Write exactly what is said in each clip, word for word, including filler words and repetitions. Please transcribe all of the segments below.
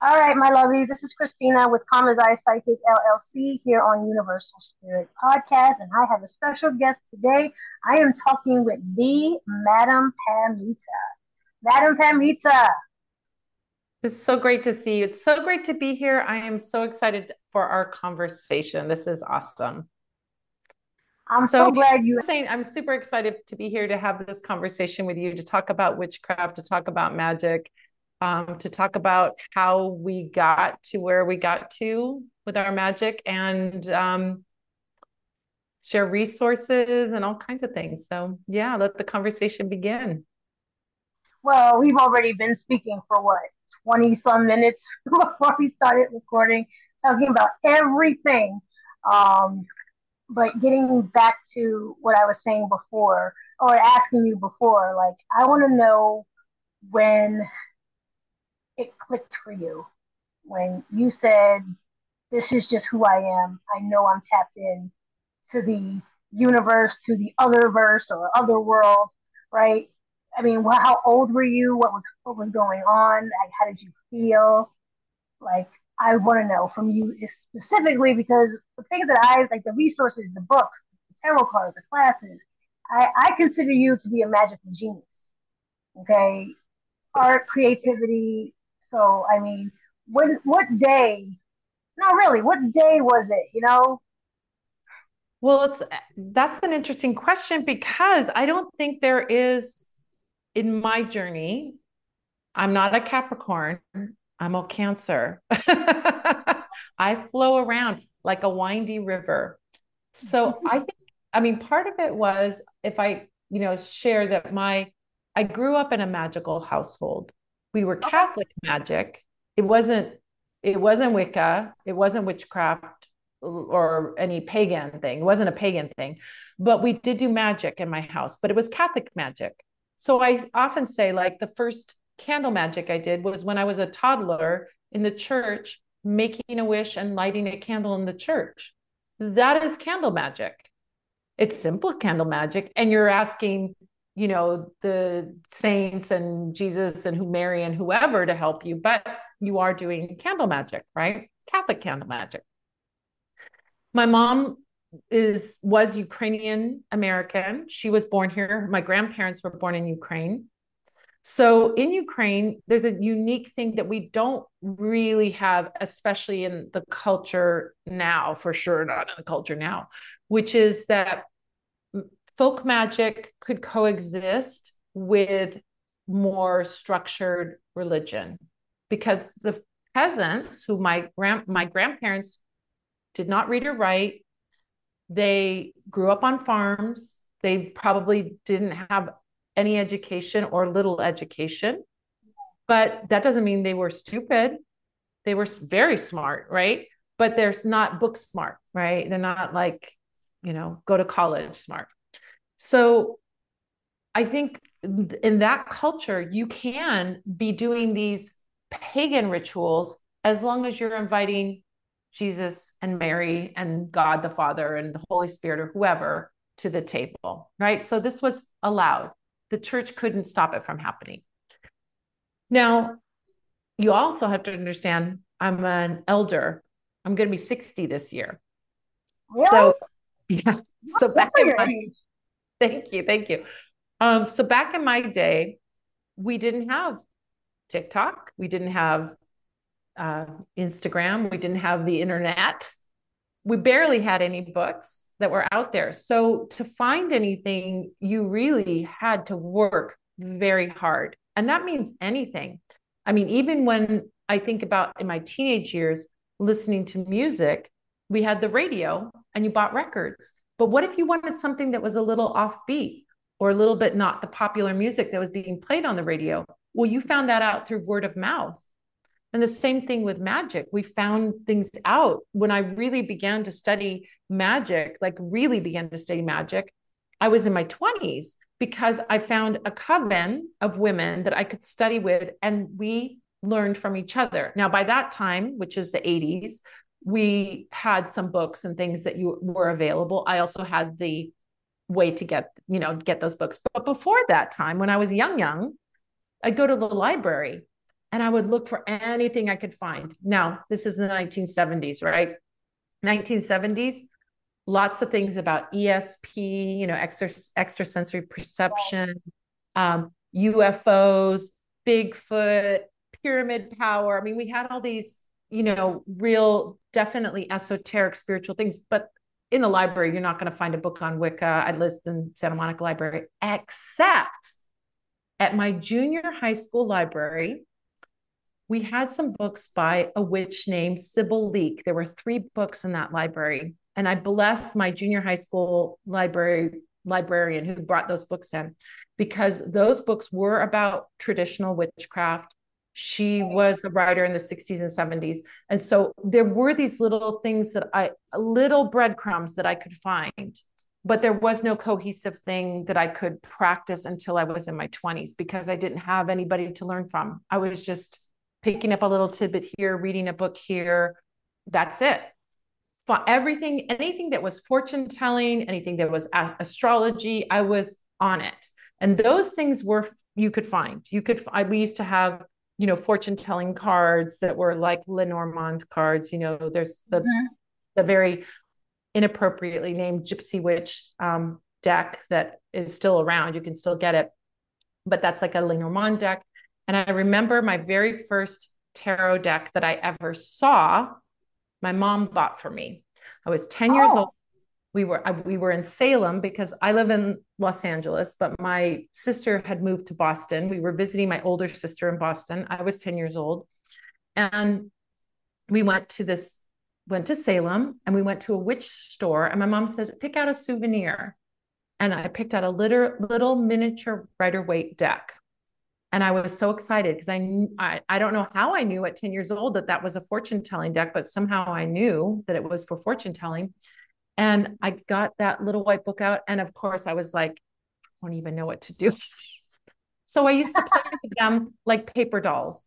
All right, my lovely. This is Christina with Common Eye Psychic L L C here on Universal Spirit Podcast, and I have a special guest today. I am talking with the Madam Pamita. Madam Pamita, It's so great to see you. It's so great to be here. I am so excited for our conversation. This is awesome. I'm So, so glad you. saying I'm super excited to be here to have this conversation with you, to talk about witchcraft, to talk about magic, um, to talk about how we got to where we got to with our magic, and um, share resources and all kinds of things. So, yeah, let the conversation begin. Well, we've already been speaking for what twenty some minutes before we started recording, talking about everything. Um, but getting back to what I was saying before, or asking you before, like I want to know when it clicked for you when you said, "This is just who I am. I know I'm tapped in to the universe, to the other verse or other world," right? I mean, wh- how old were you? What was what was going on? Like, how did you feel? Like, I want to know from you specifically because the things that I like, the resources, the books, the tarot cards, the classes, I, I consider you to be a magical genius. Okay, art, creativity. So, I mean, when what day? No, really, what day was it? You know? Well, it's that's an interesting question because I don't think there is in my journey. I'm not a Capricorn. I'm a Cancer. I flow around like a windy river. So I think, I mean, part of it was if I, you know, share that my, I grew up in a magical household. We were Okay, Catholic magic. It wasn't, it wasn't Wicca. It wasn't witchcraft or any pagan thing. It wasn't a pagan thing, but we did do magic in my house, but it was Catholic magic. So I often say, like, the first candle magic I did was when I was a toddler in the church, making a wish and lighting a candle in the church. That is candle magic. It's simple candle magic. And you're asking, you know, the saints and Jesus and who Mary and whoever to help you, but you are doing candle magic, right? Catholic candle magic. My mom is was Ukrainian American. She was born here. My grandparents were born in Ukraine. So in Ukraine, there's a unique thing that we don't really have, especially in the culture now, for sure, not in the culture now, which is that folk magic could coexist with more structured religion because the peasants who my grand my grandparents did not read or write, they grew up on farms, they probably didn't have any education or little education, but that doesn't mean they were stupid. They were very smart, right? But they're not book smart, right? They're not like, you know, go to college smart. So I think in that culture, you can be doing these pagan rituals as long as you're inviting Jesus and Mary and God the Father and the Holy Spirit or whoever to the table, right? So this was allowed. The church couldn't stop it from happening. Now, you also have to understand I'm an elder. I'm going to be sixty this year. really? So, yeah. So Good back for in your my, age. thank you, thank you. Um, so back in my day, we didn't have TikTok, we didn't have uh, Instagram, we didn't have the internet, we barely had any books that were out there. So to find anything, you really had to work very hard. And that means anything. I mean, even when I think about in my teenage years listening to music, we had the radio and you bought records. But what if you wanted something that was a little offbeat or a little bit not the popular music that was being played on the radio? Well, you found that out through word of mouth. And the same thing with magic. We found things out when I really began to study magic, like really began to study magic. I was in my twenties because I found a coven of women that I could study with, and we learned from each other. Now, by that time, which is the eighties, we had some books and things that you were available. I also had the way to get, you know, get those books. But before that time, when I was young, young, I'd go to the library and I would look for anything I could find. Now, this is the nineteen seventies, right? nineteen seventies, lots of things about E S P, you know, extra, extrasensory perception, um, U F Os, Bigfoot, pyramid power. I mean, we had all these, you know, real, definitely esoteric spiritual things, but in the library, you're not going to find a book on Wicca. I lived in Santa Monica Library, except at my junior high school library, we had some books by a witch named Sybil Leek. There were three books in that library. And I bless my junior high school library librarian who brought those books in, because those books were about traditional witchcraft. She was a writer in the sixties and seventies. And so there were these little things that I, little breadcrumbs that I could find, but there was no cohesive thing that I could practice until I was in my twenties, because I didn't have anybody to learn from. I was just picking up a little tidbit here, reading a book here. That's it. Everything, anything that was fortune telling, anything that was astrology, I was on it. And those things were, you could find, you could, I, we used to have, you know, fortune telling cards that were like Lenormand cards. You know, there's the, mm-hmm. the very inappropriately named Gypsy Witch um, deck that is still around. You can still get it, but that's like a Lenormand deck. And I remember my very first tarot deck that I ever saw, my mom bought for me. I was ten oh. years old. We were, we were in Salem because I live in Los Angeles, but my sister had moved to Boston. We were visiting my older sister in Boston. I was ten years old. And we went to this, went to Salem, and we went to a witch store. And my mom said, pick out a souvenir. And I picked out a little, little miniature Rider-Waite deck. And I was so excited because I, I I don't know how I knew at ten years old that that was a fortune telling deck, but somehow I knew that it was for fortune telling. And I got that little white book out. And of course I was like, I don't even know what to do. So I used to play with them like paper dolls.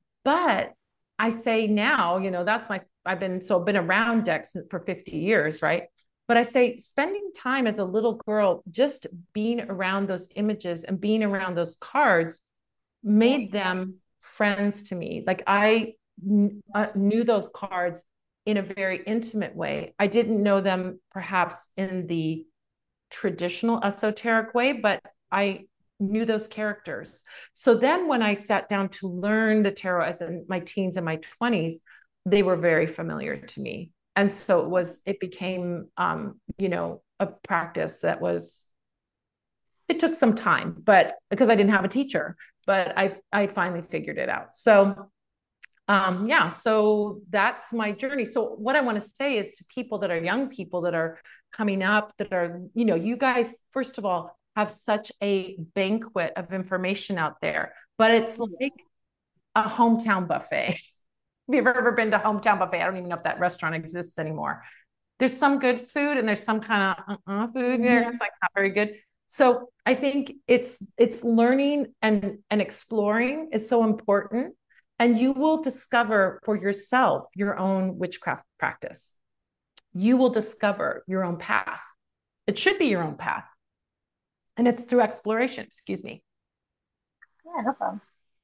But I say now, you know, that's my, I've been, so been around decks for fifty years, right? But I say spending time as a little girl, just being around those images and being around those cards made them friends to me. Like I uh, knew those cards in a very intimate way. I didn't know them perhaps in the traditional esoteric way, but I knew those characters. So then when I sat down to learn the tarot as in my teens and my twenties, they were very familiar to me. And so it was, it became, um, you know, a practice that was, it took some time, but because I didn't have a teacher, but I I finally figured it out. So um, yeah, so that's my journey. So what I want to say is to people that are young people that are coming up, that are, you know, you guys, first of all, have such a banquet of information out there, but it's like a hometown buffet. Have you ever been to hometown buffet? I don't even know if that restaurant exists anymore. There's some good food and there's some kind of uh-uh food there. It's like not very good. So I think it's it's learning and, and exploring is so important. And you will discover for yourself your own witchcraft practice. You will discover your own path. It should be your own path. And it's through exploration, excuse me. Yeah, no problem.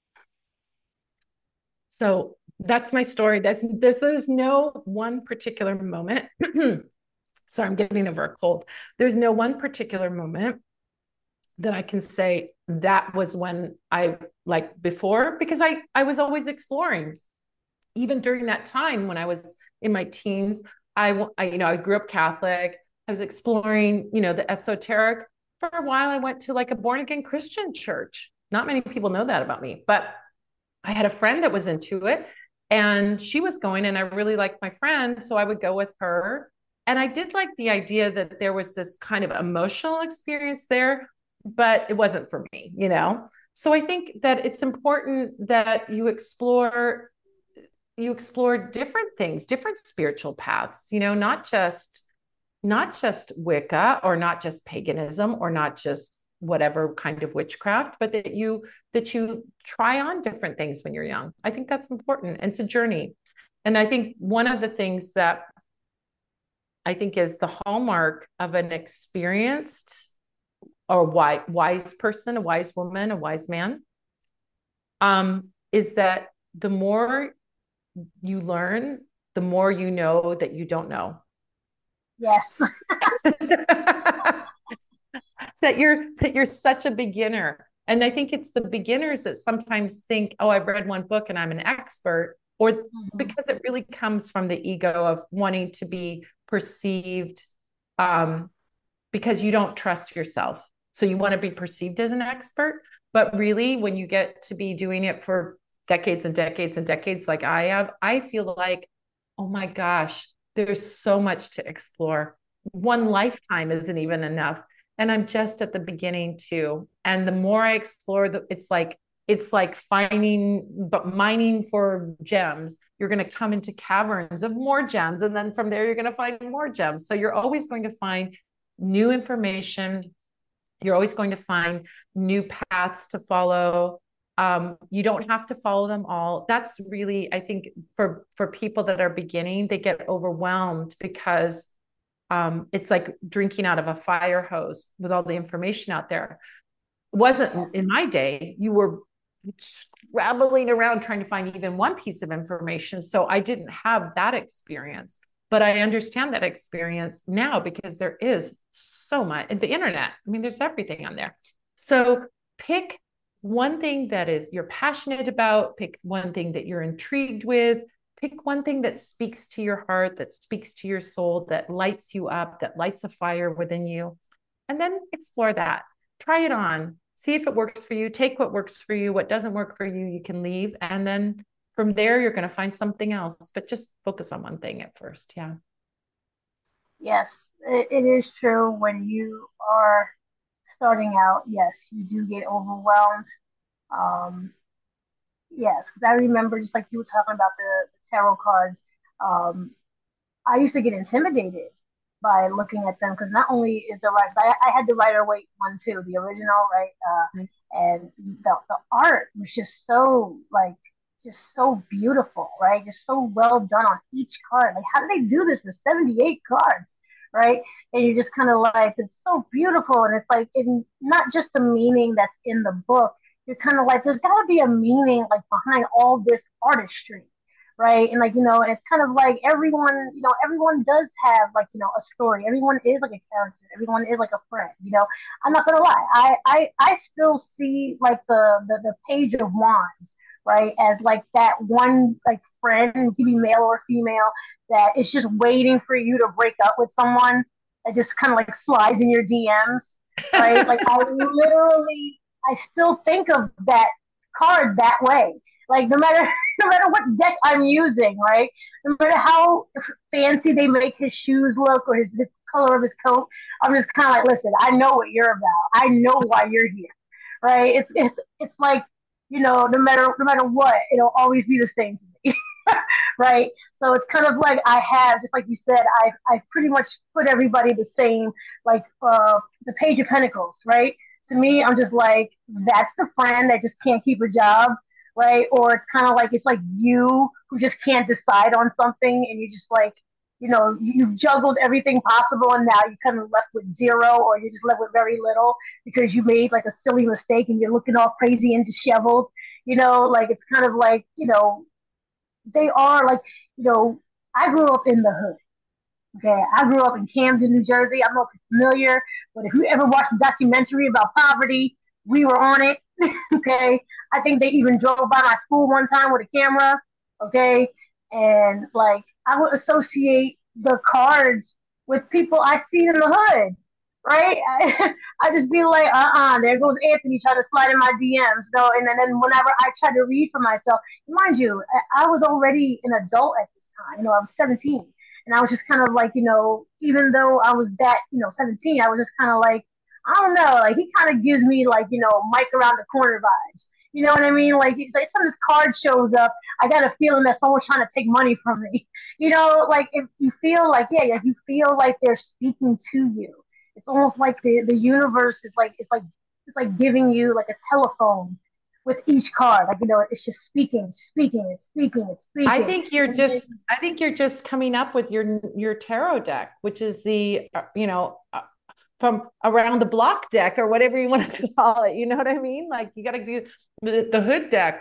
So that's my story. There's, there's, there's no one particular moment. Sorry, I'm getting over a cold. There's no one particular moment that I can say that was when I like before, because I, I was always exploring. Even during that time when I was in my teens, I, I, you know, I grew up Catholic. I was exploring, you know, the esoteric. For a while, I went to like a born again Christian church. Not many people know that about me, but I had a friend that was into it and she was going and I really liked my friend. So I would go with her. And I did like the idea that there was this kind of emotional experience there, but it wasn't for me, you know? So I think that it's important that you explore, you explore different things, different spiritual paths, you know, not just, not just Wicca or not just paganism or not just whatever kind of witchcraft, but that you, that you try on different things when you're young. I think that's important. And it's a journey. And I think one of the things that I think is the hallmark of an experienced or wise, wise person, a wise woman, a wise man, um, is that the more you learn, the more you know that you don't know. Yes. that you're that you're such a beginner. And I think it's the beginners that sometimes think, oh, I've read one book and I'm an expert, or Mm-hmm. because it really comes from the ego of wanting to be perceived, um, because you don't trust yourself. So you want to be perceived as an expert. But really, when you get to be doing it for decades and decades and decades, like I have, I feel like, oh my gosh, there's so much to explore. One lifetime isn't even enough. And I'm just at the beginning too. And the more I explore, the, it's like, it's like finding, but mining for gems. You're going to come into caverns of more gems. And then from there, you're going to find more gems. So you're always going to find new information. You're always going to find new paths to follow. Um, you don't have to follow them all. That's really, I think, for for people that are beginning, they get overwhelmed because um, it's like drinking out of a fire hose with all the information out there. It wasn't in my day. You were scrabbling around trying to find even one piece of information. So I didn't have that experience, but I understand that experience now because there is so much the internet. I mean, there's everything on there. So pick one thing that is you're passionate about, pick one thing that you're intrigued with, pick one thing that speaks to your heart, that speaks to your soul, that lights you up, that lights a fire within you, and then explore that. Try it on, see if it works for you, take what works for you. What doesn't work for you, you can leave. And then from there, you're going to find something else, but just focus on one thing at first. Yeah. Yes, it, it is true. When you are starting out, yes, you do get overwhelmed. Um, yes, because I remember just like you were talking about the, the tarot cards. Um, I used to get intimidated by looking at them because not only is the right, I, I had the Rider Waite one too, the original, right? Uh, and the, the art was just so like just so beautiful, right? Just so well done on each card. Like, how did they do this with seventy-eight cards, right? And you're just kind of like, it's so beautiful, and it's like, in not just the meaning that's in the book. You're kind of like, there's got to be a meaning like behind all this artistry, right? And like, you know, it's kind of like everyone, you know, everyone does have like, you know, a story. Everyone is like a character. Everyone is like a friend, you know. I'm not gonna lie. I I, I still see like the, the the page of wands, right, as like that one like friend, it could be male or female, that is just waiting for you to break up with someone that just kind of like slides in your D Ms, right? Like I literally I still think of that card that way. Like no matter no matter what deck I'm using, right? No matter how fancy they make his shoes look or his, his color of his coat, I'm just kind of like, listen, I know what you're about. I know why you're here, right? It's it's it's like, you know, no matter no matter what, it'll always be the same to me, right? So it's kind of like I have, just like you said, I I pretty much put everybody the same, like uh, the Page of Pentacles, right? To me, I'm just like, that's the friend that just can't keep a job, right? Or it's kind of like it's like you who just can't decide on something, and you just like, you know, you've juggled everything possible, and now you're kind of left with zero, or you're just left with very little because you made like a silly mistake, and you're looking all crazy and disheveled. You know, like it's kind of like, you know, they are like, you know, I grew up in the hood. Okay, I grew up in Camden, New Jersey. I don't know if you're familiar, but if you ever watched a documentary about poverty, we were on it. Okay, I think they even drove by my school one time with a camera. Okay, and like I would associate the cards with people I see in the hood, right? I, I just be like, uh uh there goes Anthony trying to slide in my D Ms. So, and then, then whenever I try to read for myself, mind you, I, I was already an adult at this time. You know, I was seventeen. And I was just kind of like, you know, even though I was that, you know, seventeen, I was just kind of like, I don't know, like he kind of gives me like, you know, Mike around the corner vibes. You know what I mean? Like he's like, when this card shows up, I got a feeling that someone's trying to take money from me. You know, like if you feel like, yeah, if you feel like they're speaking to you, it's almost like the, the universe is like, it's like, it's like giving you like a telephone with each card. Like, you know, it's just speaking, speaking, it's speaking, it's I speaking. think you're And then, just I think you're just coming up with your your tarot deck, which is the uh, you know uh, from around the block deck or whatever you want to call it. You know what I mean? Like you got to do the, the hood deck.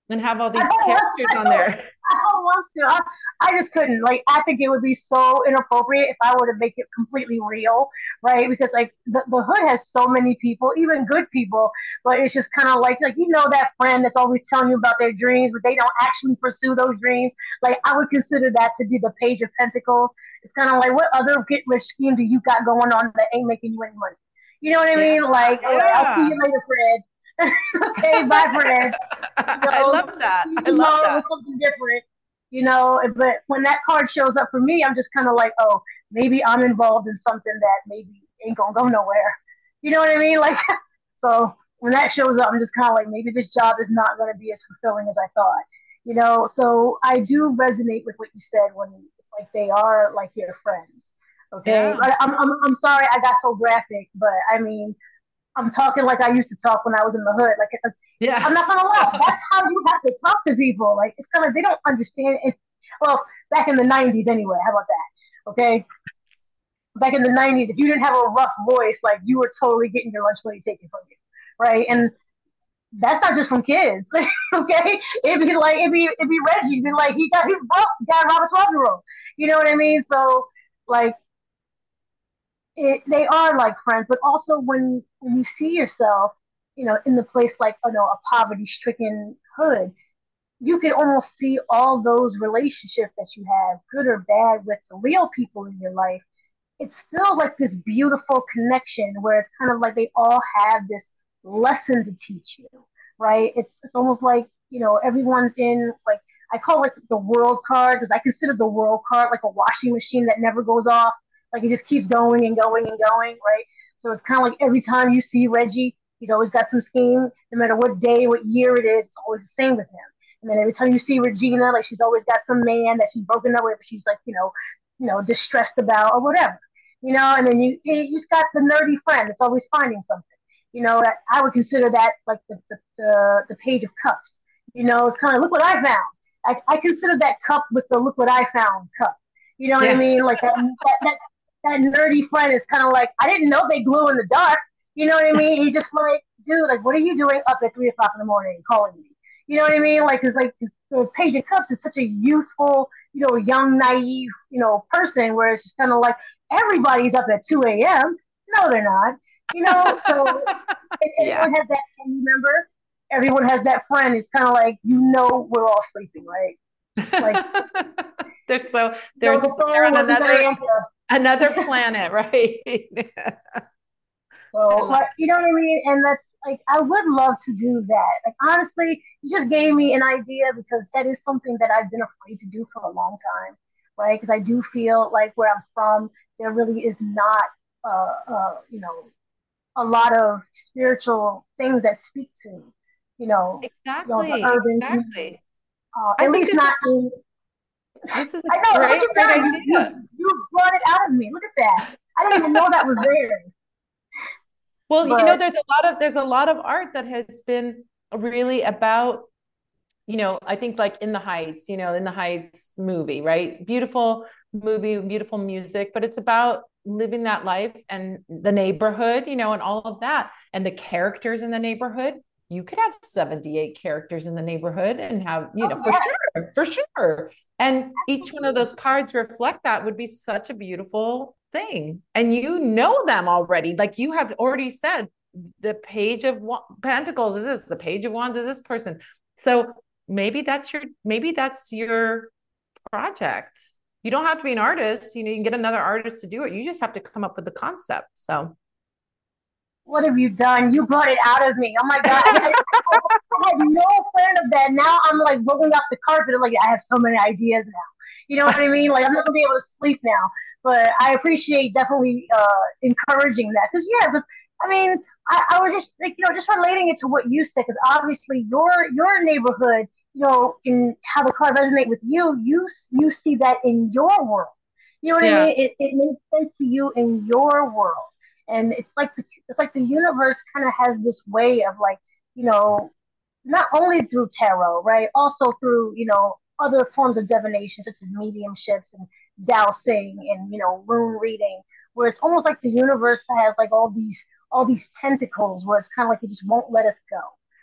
and have all I these don't want characters I on don't, there. I don't want to. I, I just couldn't. Like, I think it would be so inappropriate if I were to make it completely real, right? Because like the, the hood has so many people, even good people, but it's just kind of like like you know that friend that's always telling you about their dreams, but they don't actually pursue those dreams. Like, I would consider that to be the Page of Pentacles. It's kind of like, what other get rich scheme do you got going on that ain't making you any money? You know what I Yeah, mean? Like, all right, I'll see yeah. you later, Fred. Okay, bye, Fred. You I know, love that. I love tomorrow that. was something different, you know. But when that card shows up for me, I'm just kind of like, oh, maybe I'm involved in something that maybe ain't gonna go nowhere. You know what I mean? Like, so when that shows up, I'm just kind of like, maybe this job is not going to be as fulfilling as I thought. You know, so I do resonate with what you said when it's like they are like your friends. Okay, Yeah. I, I'm, I'm I'm sorry I got so graphic, but I mean, I'm talking like I used to talk when I was in the hood. Like, it's, I'm Yeah. not gonna lie, that's how you have to talk to people. Like, it's kind of, they don't understand it. Well, back in the nineties anyway. How about that? Okay, back in the nineties, if you didn't have a rough voice, like, you were totally getting your lunch money taken from you, right? Yeah. And that's not just from kids. Okay, it'd be like it'd be it'd be Reggie. It'd be like, he got his rough got Robert twelve year old. You know what I mean? So like, it, they are like friends, but also when, when you see yourself, you know, in the place like, you know, a poverty stricken hood, you can almost see all those relationships that you have, good or bad, with the real people in your life. It's still like this beautiful connection where it's kind of like they all have this lesson to teach you, right? It's it's almost like, you know, everyone's in like, I call it like the world card, because I consider the world card like a washing machine that never goes off. Like, it just keeps going and going and going, right? So it's kind of like every time you see Reggie, he's always got some scheme. No matter what day, what year it is, it's always the same with him. And then every time you see Regina, like, she's always got some man that she's broken up with, she's like, you know, you know, distressed about or whatever, you know. And then you you just got the nerdy friend that's always finding something. You know, that I would consider that like the the, the, the Page of Cups. You know, it's kind of, look what I found. I, I consider that cup with the look what I found cup. You know what I Yeah. mean? Like that that that, that nerdy friend is kind of like, I didn't know they glue in the dark. You know what I mean? He just like, dude, like, what are you doing up at three o'clock in the morning calling me? You know what I mean? Like, it's like, the Page of Cups is such a youthful, you know, young, naive, you know, person, where it's just kind of like, everybody's up at two a m. No, they're not. You know, so Yeah. everyone has that member. Everyone has that friend. It's kind of like, you know, we're all sleeping, right? Like, They're so you they're know, the they're phone on wasn't going to another answer. another planet, right? I So, love like, you know what I mean? And that's like, I would love to do that. Like, honestly, you just gave me an idea, because that is something that I've been afraid to do for a long time, right? Because I do feel like where I'm from, there really is not, uh, uh, you know, a lot of spiritual things that speak to, you know, you know, the exactly, urban community. exactly. Uh, I at think least this is not in. this is a I know. Look what great, you've great done. You idea. you you brought it out of me. Look at that. I didn't even know that was there. Well, you know, But there's a lot of there's a lot of art that has been really about, you know, I think like In the Heights, you know, In the Heights movie, right? Beautiful movie, beautiful music, but it's about living that life and the neighborhood, you know, and all of that. And the characters in the neighborhood. You could have seventy-eight characters in the neighborhood and have, you oh know, for yeah, sure, for sure. And each one of those cards reflect that would be such a beautiful thing. And you know them already. Like you have already said, the Page of Pentacles is this, the Page of Wands is this person. So maybe that's your maybe that's your project. You don't have to be an artist, you know, you can get another artist to do it. You just have to come up with the concept. So what have you done? You brought it out of me. Oh my god, I, I, I, I had no plan of that. Now I'm like rolling up the carpet. Like, I have so many ideas now. You know what I mean? Like, I'm not gonna be able to sleep now. But I appreciate definitely uh, encouraging that, because yeah, because I mean, I, I was just like, you know, just relating it to what you said, because obviously your your neighborhood, you know, in how the card resonate with you, you you see that in your world. You know what I yeah. mean? It, it makes sense to you in your world. And it's like the it's like the universe kind of has this way of, like, you know, not only through tarot, right, also through, you know, other forms of divination such as mediumships and dowsing and, you know, rune reading, where it's almost like the universe has like all these all these tentacles, where it's kind of like it just won't let us go,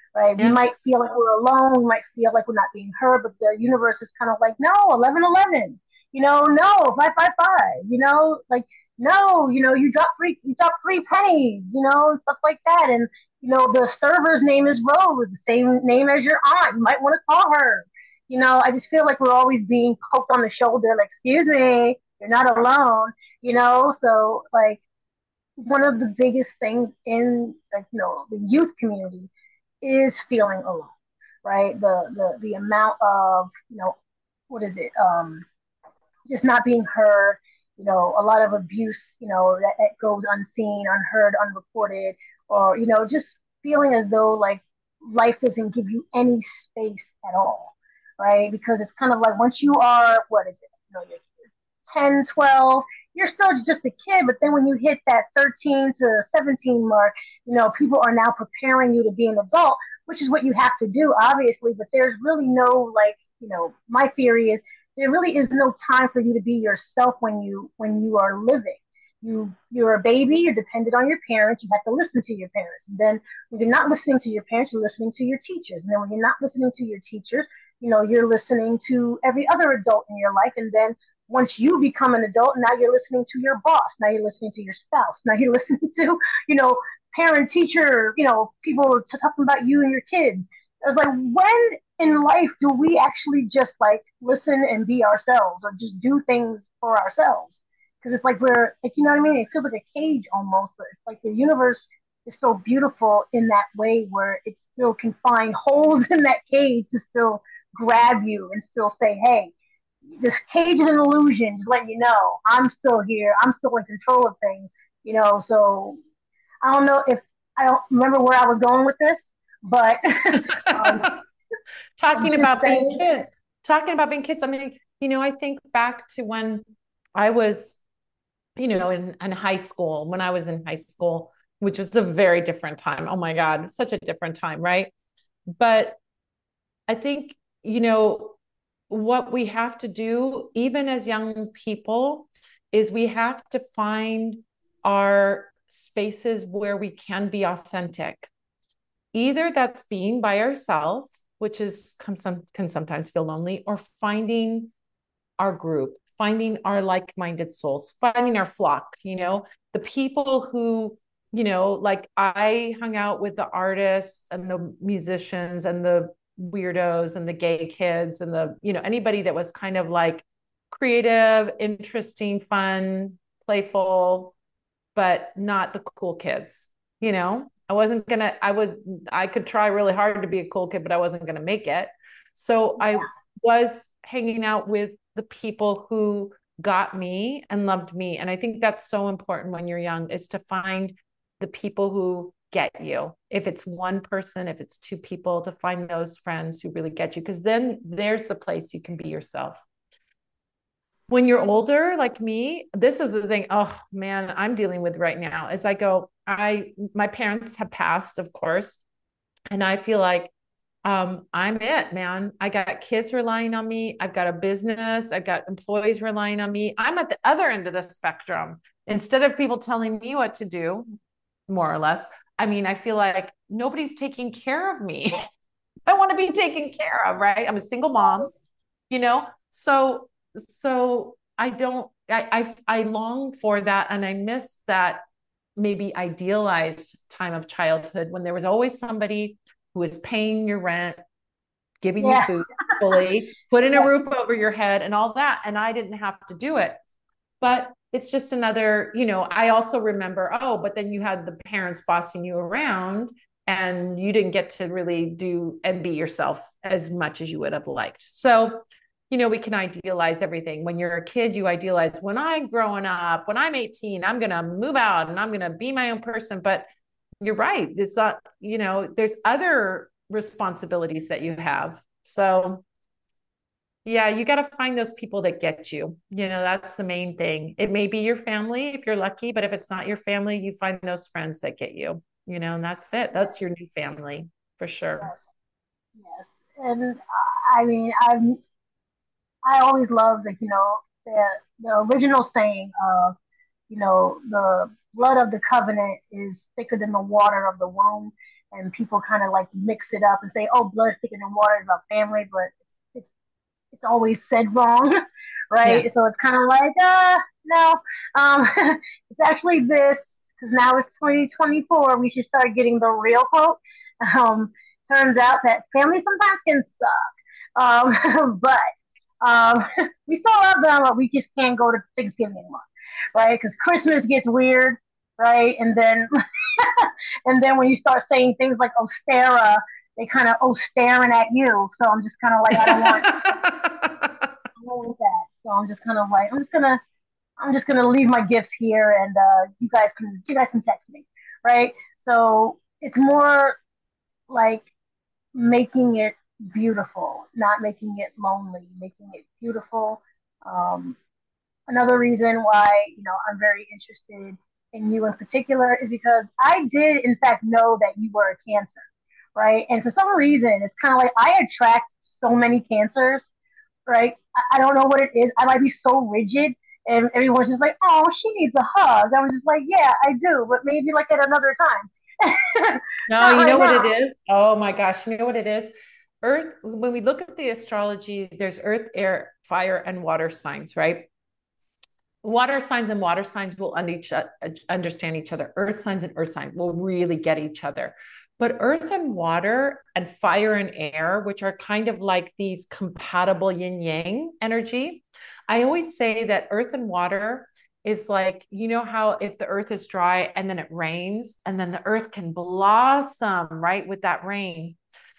right? We Yeah. might feel like we're alone, we might feel like we're not being heard, but the universe is kind of like, no, eleven eleven, you know, no, five five five, you know, like, no, you know, you drop three, you drop three pennies, you know, stuff like that. And, you know, the server's name is Rose, the same name as your aunt. You might want to call her. You know, I just feel like we're always being poked on the shoulder, like, excuse me, you're not alone, you know? So, like, one of the biggest things in, like, you know, the youth community is feeling alone, right? The the the amount of, you know, what is it? Um, just not being heard. You know, a lot of abuse. You know, that, that goes unseen, unheard, unreported, or, you know, just feeling as though like life doesn't give you any space at all, right? Because it's kind of like once you are, what is it? You know, you're ten, twelve, you're still just a kid. But then when you hit that thirteen to seventeen mark, you know, people are now preparing you to be an adult, which is what you have to do, obviously. But there's really no, like, you know, my theory is there really is no time for you to be yourself when you when you are living. You you're a baby, you're dependent on your parents, you have to listen to your parents. And then when you're not listening to your parents, you're listening to your teachers. And then when you're not listening to your teachers, you know, you're listening to every other adult in your life. And then once you become an adult, now you're listening to your boss. Now you're listening to your spouse. Now you're listening to, you know, parent, teacher, you know, people t- talking about you and your kids. It's like, when in life do we actually just like listen and be ourselves, or just do things for ourselves? Because it's like we're, like, you know what I mean? It feels like a cage almost, but it's like the universe is so beautiful in that way where it still can find holes in that cage to still grab you and still say, hey, this cage is an illusion, just letting you know I'm still here, I'm still in control of things, you know. So I don't know if, I don't remember where I was going with this, but um, I'm Talking just about being saying, kids, talking about being kids. I mean, you know, I think back to when I was, you know, in, in high school, when I was in high school, which was a very different time. Oh my God, such a different time, right? But I think, you know, what we have to do, even as young people, is we have to find our spaces where we can be authentic. Either that's being by ourselves, which is can, some, can sometimes feel lonely, or finding our group, finding our like-minded souls, finding our flock, you know, the people who, you know, like I hung out with the artists and the musicians and the weirdos and the gay kids and the, you know, anybody that was kind of like creative, interesting, fun, playful, but not the cool kids, you know. I wasn't gonna, I would, I could try really hard to be a cool kid, but I wasn't gonna make it. So I was hanging out with the people who got me and loved me. And I think that's so important when you're young, is to find the people who get you. If it's one person, if it's two people, to find those friends who really get you, because then there's the place you can be yourself. When you're older, like me, this is the thing, oh man, I'm dealing with right now. As I go, I, my parents have passed, of course, and I feel like um, I'm it, man. I got kids relying on me. I've got a business. I've got employees relying on me. I'm at the other end of the spectrum. Instead of people telling me what to do, more or less, I mean, I feel like nobody's taking care of me. I want to be taken care of, right? I'm a single mom, you know? So, so I don't, I, I, I long for that. And I miss that maybe idealized time of childhood when there was always somebody who was paying your rent, giving you yeah, food fully, putting a yes, roof over your head and all that. And I didn't have to do it. But it's just another, you know, I also remember, oh, but then you had the parents bossing you around and you didn't get to really do and be yourself as much as you would have liked. So, you know, we can idealize everything. When you're a kid, you idealize, when I'm growing up, when I'm eighteen, I'm going to move out and I'm going to be my own person. But you're right. It's not, you know, there's other responsibilities that you have. So yeah, you got to find those people that get you. You know, that's the main thing. It may be your family if you're lucky, but if it's not your family, you find those friends that get you, you know, and that's it. That's your new family for sure. yes, yes. And uh, I mean, I've I always loved, like, you know, the the original saying of, you know, the blood of the covenant is thicker than the water of the womb. and people kind of like mix it up and say, "Oh, blood thicker than water is about family," but it's it's always said wrong, Yeah. right? So it's kind of like, uh, no, um, it's actually this because now it's twenty twenty-four. We should start getting the real quote. Um, Turns out that family sometimes can suck, um, but um, we still love them, but we just can't go to Thanksgiving anymore, right? Because Christmas gets weird, right? And then and then when you start saying things like Ostera, they kind of oh staring at you. So I'm just kind of like, I don't want with that. So I'm just kind of like, I'm just gonna, I'm just gonna leave my gifts here, and uh, you guys can, you guys can text me, right? So it's more like making it beautiful, not making it lonely, making it beautiful. Um, Another reason why you know I'm very interested in you in particular is because I did in fact know that you were a cancer, right? And for some reason, it's kind of like I attract so many cancers, right? I, I don't know what it is. I might be so rigid, and everyone's just like, "Oh, she needs a hug." I was just like, "Yeah, I do, but maybe like at another time, No, not you right know what now." it is? Oh my gosh, you know what it is? Earth, when we look at the astrology, there's earth, air, fire, and water signs, right? Water signs and water signs will understand each other. Earth signs and earth signs will really get each other. But earth and water and fire and air, which are kind of like these compatible yin yang energy, I always say that earth and water is like, you know, how if the earth is dry and then it rains and then the earth can blossom, right, with that rain.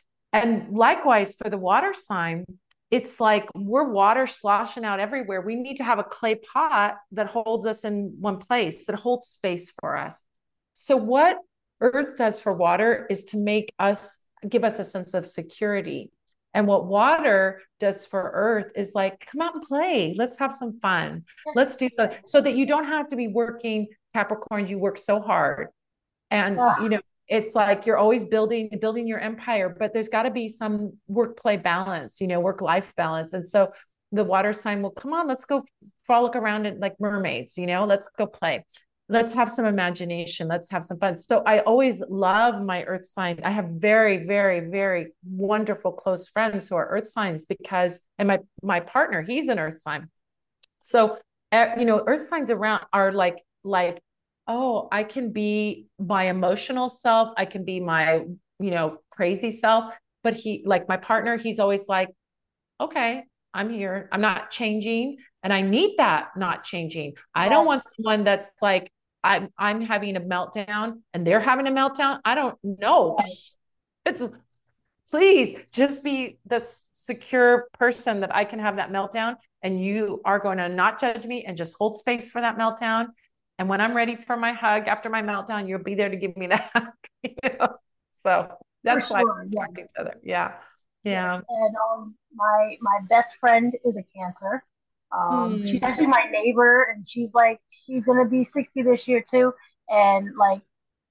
And likewise for the water sign, it's like we're water sloshing out everywhere. We need to have a clay pot that holds us in one place, that holds space for us. So, what earth does for water is to make us give us a sense of security. And what water does for earth is like, come out and play. Let's have some fun. Let's do so so that you don't have to be working Capricorns. You work so hard. And, Ugh, you know, it's like you're always building building your empire, but there's got to be some work play balance, you know, work life balance. And so the water sign will come on, let's go frolic around it like mermaids, you know, let's go play. Let's have some imagination. Let's have some fun. So I always love my earth sign. I have very, very, very wonderful close friends who are earth signs because, and my my partner, he's an earth sign. So, uh, you know, earth signs around are like like oh, I can be my emotional self. I can be my, you know, crazy self. But he, like my partner, he's always like, okay, I'm here. I'm not changing. And I need that not changing. I don't right. want someone that's like, I'm I'm having a meltdown and they're having a meltdown. I don't know. Right. It's please just be the secure person that I can have that meltdown and you are going to not judge me and just hold space for that meltdown. And when I'm ready for my hug after my meltdown, you'll be there to give me that hug. You know? So For that's why sure, we yeah. talk to each other. Yeah. Yes, Yeah. and um, my my best friend is a Cancer. Um, she's Hmm. actually my neighbor, and she's like she's gonna be sixty this year too. And like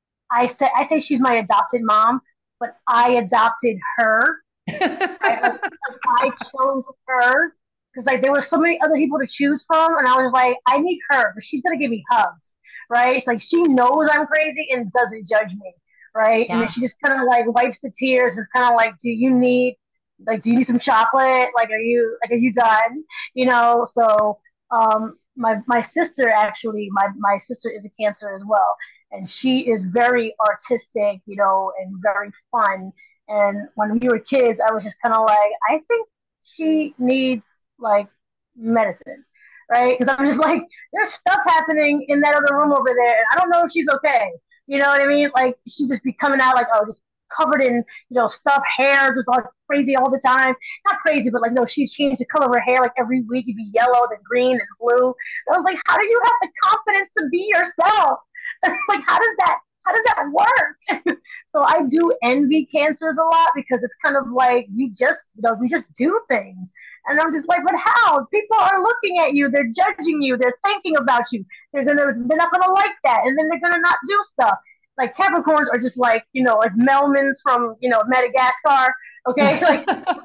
I say, I say she's my adopted mom, but I adopted her. Right? Like, like I chose her because like there were so many other people to choose from, and I was like, I need her, but she's gonna give me hugs, right? It's like she knows I'm crazy and doesn't judge me, right? And then Yeah. she just kind of like wipes the tears. It's kind of like, do you need like do you need some chocolate? Like, are you like are you done? You know? So um, my my sister actually, my my sister is a Cancer as well, and she is very artistic, you know, and very fun. And when we were kids, I was just kind of like, I think she needs like medicine, right? Because I'm just like, there's stuff happening in that other room over there, and I don't know if she's okay. You know what I mean? Like she just be coming out like, oh, just covered in you know stuff, hair, just like crazy all the time. Not crazy, but like no, she changed the color of her hair like every week. It'd be yellow, then green, and blue. And I was like, how do you have the confidence to be yourself? Like, how does that how does that work? So I do envy Cancers a lot because it's kind of like you just you know we just do things, and I'm just like, but how? People are looking at you, they're judging you, they're thinking about you, they're gonna they're not gonna like that, and then they're gonna not do stuff. Like Capricorns are just like you know like Melmans from you know Madagascar, okay? Like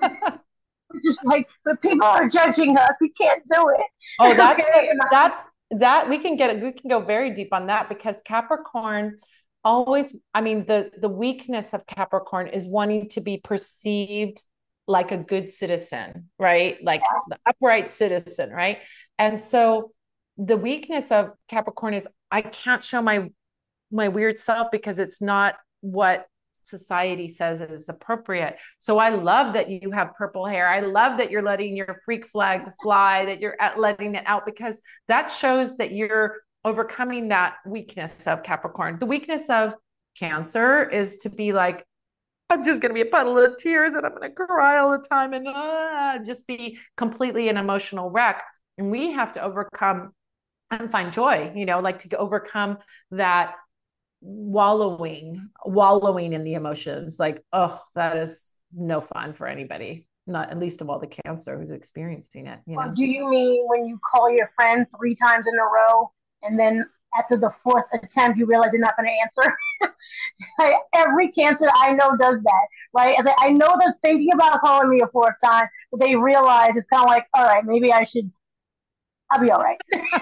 just like, but people are judging us, we can't do Oh, it, that's okay? And that's that we can get we can go very deep on that because Capricorn always, I mean, the the weakness of Capricorn is wanting to be perceived like a good citizen, right? Like the upright citizen, right? And so the weakness of Capricorn is I can't show my my weird self because it's not what society says is appropriate. So I love that you have purple hair. I love that you're letting your freak flag fly, that you're letting it out, because that shows that you're overcoming that weakness of Capricorn. The weakness of Cancer is to be like, I'm just going to be a puddle of tears and I'm going to cry all the time and uh, just be completely an emotional wreck. And we have to overcome and find joy, you know, like to overcome that wallowing, wallowing in the emotions. Like, oh, that is no fun for anybody, not at least of all the Cancer who's experiencing it, you Or know? do you mean when you call your friend three times in a row and then after the fourth attempt you realize you're not going to answer? Like, every Cancer I know does that, right? I know they're thinking about calling me a fourth time, but they realize it's kind of like, all right, maybe I should. I'll be all right.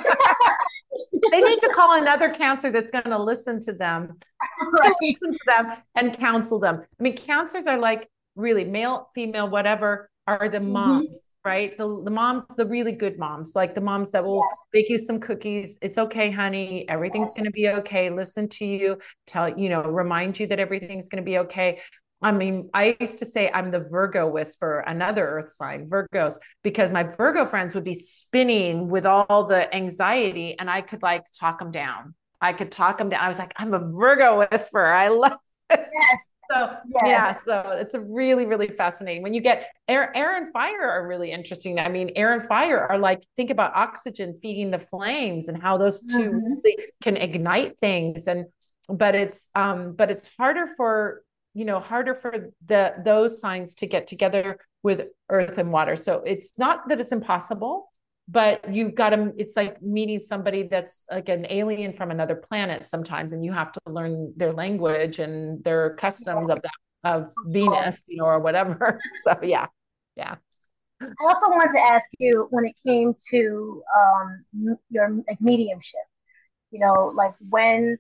They need to call another Cancer that's going to listen to them, Right. listen to them and counsel them. I mean, Cancers are like really male, female, whatever, are the moms, mm-hmm. right? The, the moms, the really good moms, like the moms that will yeah. bake you some cookies. It's okay, honey. Everything's yeah. going to be okay. Listen to you, tell, you know, remind you that everything's going to be okay. I mean, I used to say I'm the Virgo whisperer, another earth sign, Virgos, because my Virgo friends would be spinning with all the anxiety and I could like talk them down. I could talk them down. I was like, I'm a Virgo whisperer. I love it. Yes. So yes. yeah, so it's a really, really fascinating. When you get air, air and fire are really interesting. I mean, air and fire are like, think about oxygen feeding the flames and how those two mm-hmm. really can ignite things. And, but it's, um, but it's harder for, you know, harder for the, those signs to get together with earth and water. So it's not that it's impossible, but you've got to, it's like meeting somebody that's like an alien from another planet sometimes, and you have to learn their language and their customs of that, of Venus, you know, or whatever. So yeah, yeah. I also wanted to ask you, when it came to um, your like mediumship, you know, like when,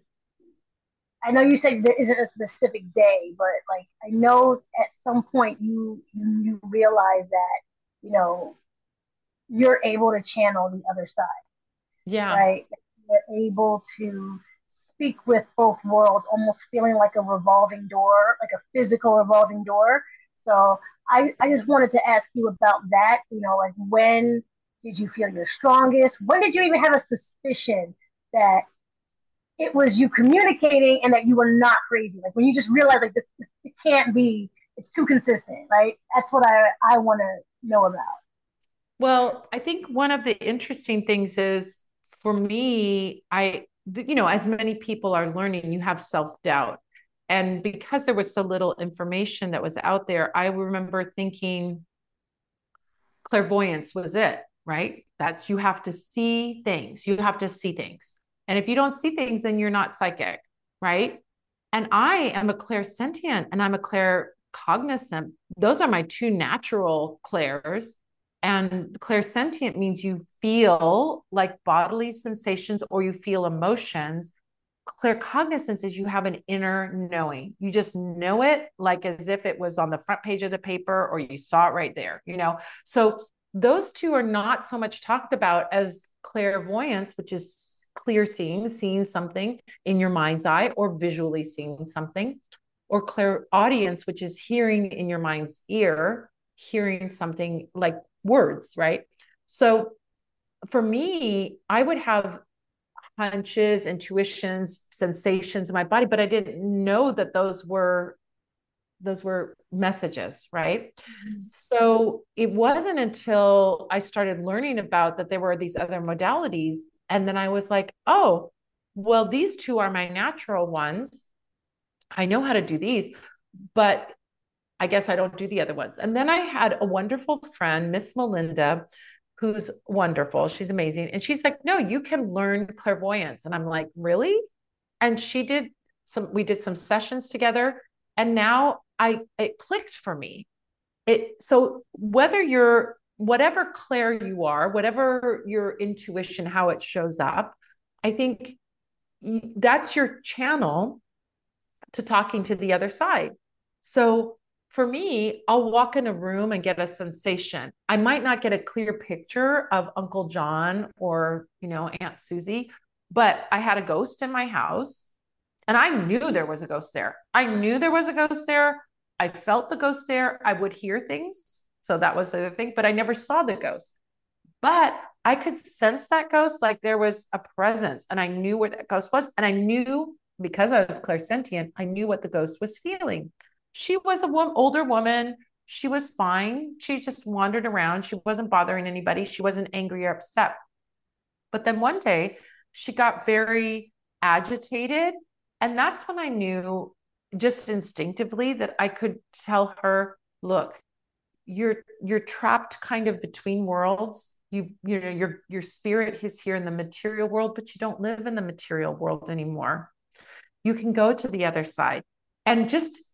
I know you said there isn't a specific day, but like I know at some point you you realize that, you know, you're able to channel the other side. Yeah. Right. You're able to speak with both worlds, almost feeling like a revolving door, like a physical revolving door. So I, I just wanted to ask you about that. You know, like when did you feel your strongest? When did you even have a suspicion that it was you communicating and that you were not crazy? Like when you just realized like this, this it can't be, it's too consistent, right? That's what I, I want to know about. Well, I think one of the interesting things is for me, I, you know, as many people are learning, you have self-doubt. And because there was so little information that was out there, I remember thinking clairvoyance was it, right? That's, you have to see things. You have to see things. And if you don't see things, then you're not psychic, right? And I am a clairsentient and I'm a claircognizant. Those are my two natural clairs. And clairsentient means you feel like bodily sensations or you feel emotions. Claircognizance is you have an inner knowing. You just know it like as if it was on the front page of the paper or you saw it right there, you know? So those two are not so much talked about as clairvoyance, which is clear seeing, seeing something in your mind's eye or visually seeing something, or clairaudience, which is hearing in your mind's ear, hearing something like words, right? So for me, I would have hunches, intuitions, sensations in my body, but I didn't know that those were those were messages, right? Mm-hmm. So it wasn't until I started learning about that there were these other modalities, and then I was like, oh, well, these two are my natural ones. I know how to do these, but I guess I don't do the other ones. And then I had a wonderful friend, Miss Melinda, who's wonderful. She's amazing. And she's like, no, you can learn clairvoyance. And I'm like, really? And she did some, we did some sessions together. And now I, it clicked for me. It, so whether you're, whatever clair you are, whatever your intuition, how it shows up, I think that's your channel. to talking to the other side. So for me, I'll walk in a room and get a sensation. I might not get a clear picture of Uncle John or, you know, Aunt Susie, but I had a ghost in my house and I knew there was a ghost there. I knew there was a ghost there. I felt the ghost there. I would hear things. So that was the other thing, but I never saw the ghost. But I could sense that ghost, like there was a presence, and I knew where that ghost was. And I knew, because I was clairsentient, I knew what the ghost was feeling. She was a wo- older woman. She was fine. She just wandered around. She wasn't bothering anybody. She wasn't angry or upset. But then one day she got very agitated. And that's when I knew just instinctively that I could tell her, look, you're you're trapped kind of between worlds. You you know your your spirit is here in the material world, but you don't live in the material world anymore. You can go to the other side. And just,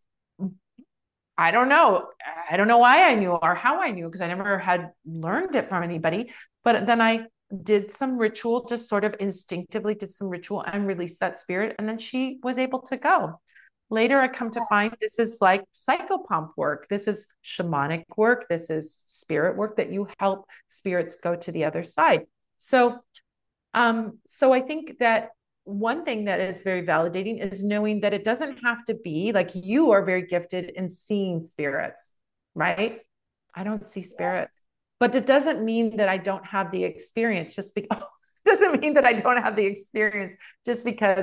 I don't know. I don't know why I knew or how I knew, because I never had learned it from anybody. But then I did some ritual, just sort of instinctively did some ritual and released that spirit. And then she was able to go. Later, I come to find this is like psychopomp work. This is shamanic work. This is spirit work that you help spirits go to the other side. So, um, so I think that one thing that is very validating is knowing that it doesn't have to be like you are very gifted in seeing spirits, right? I don't see spirits, but it doesn't mean that I don't have the experience just because, doesn't mean that I don't have the experience just because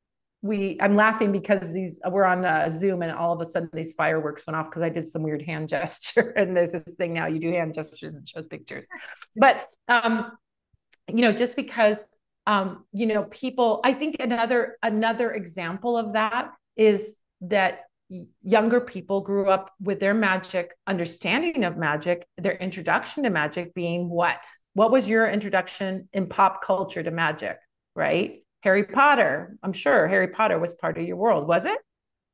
we, I'm laughing because these, we're on a Zoom and all of a sudden these fireworks went off because I did some weird hand gesture. And there's this thing now, you do hand gestures and shows pictures. But, um, you know, just because, um, you know, people, I think another, another example of that is that younger people grew up with their magic understanding of magic, their introduction to magic being what? What was your introduction in pop culture to magic, right? Harry Potter. I'm sure Harry Potter was part of your world, was it?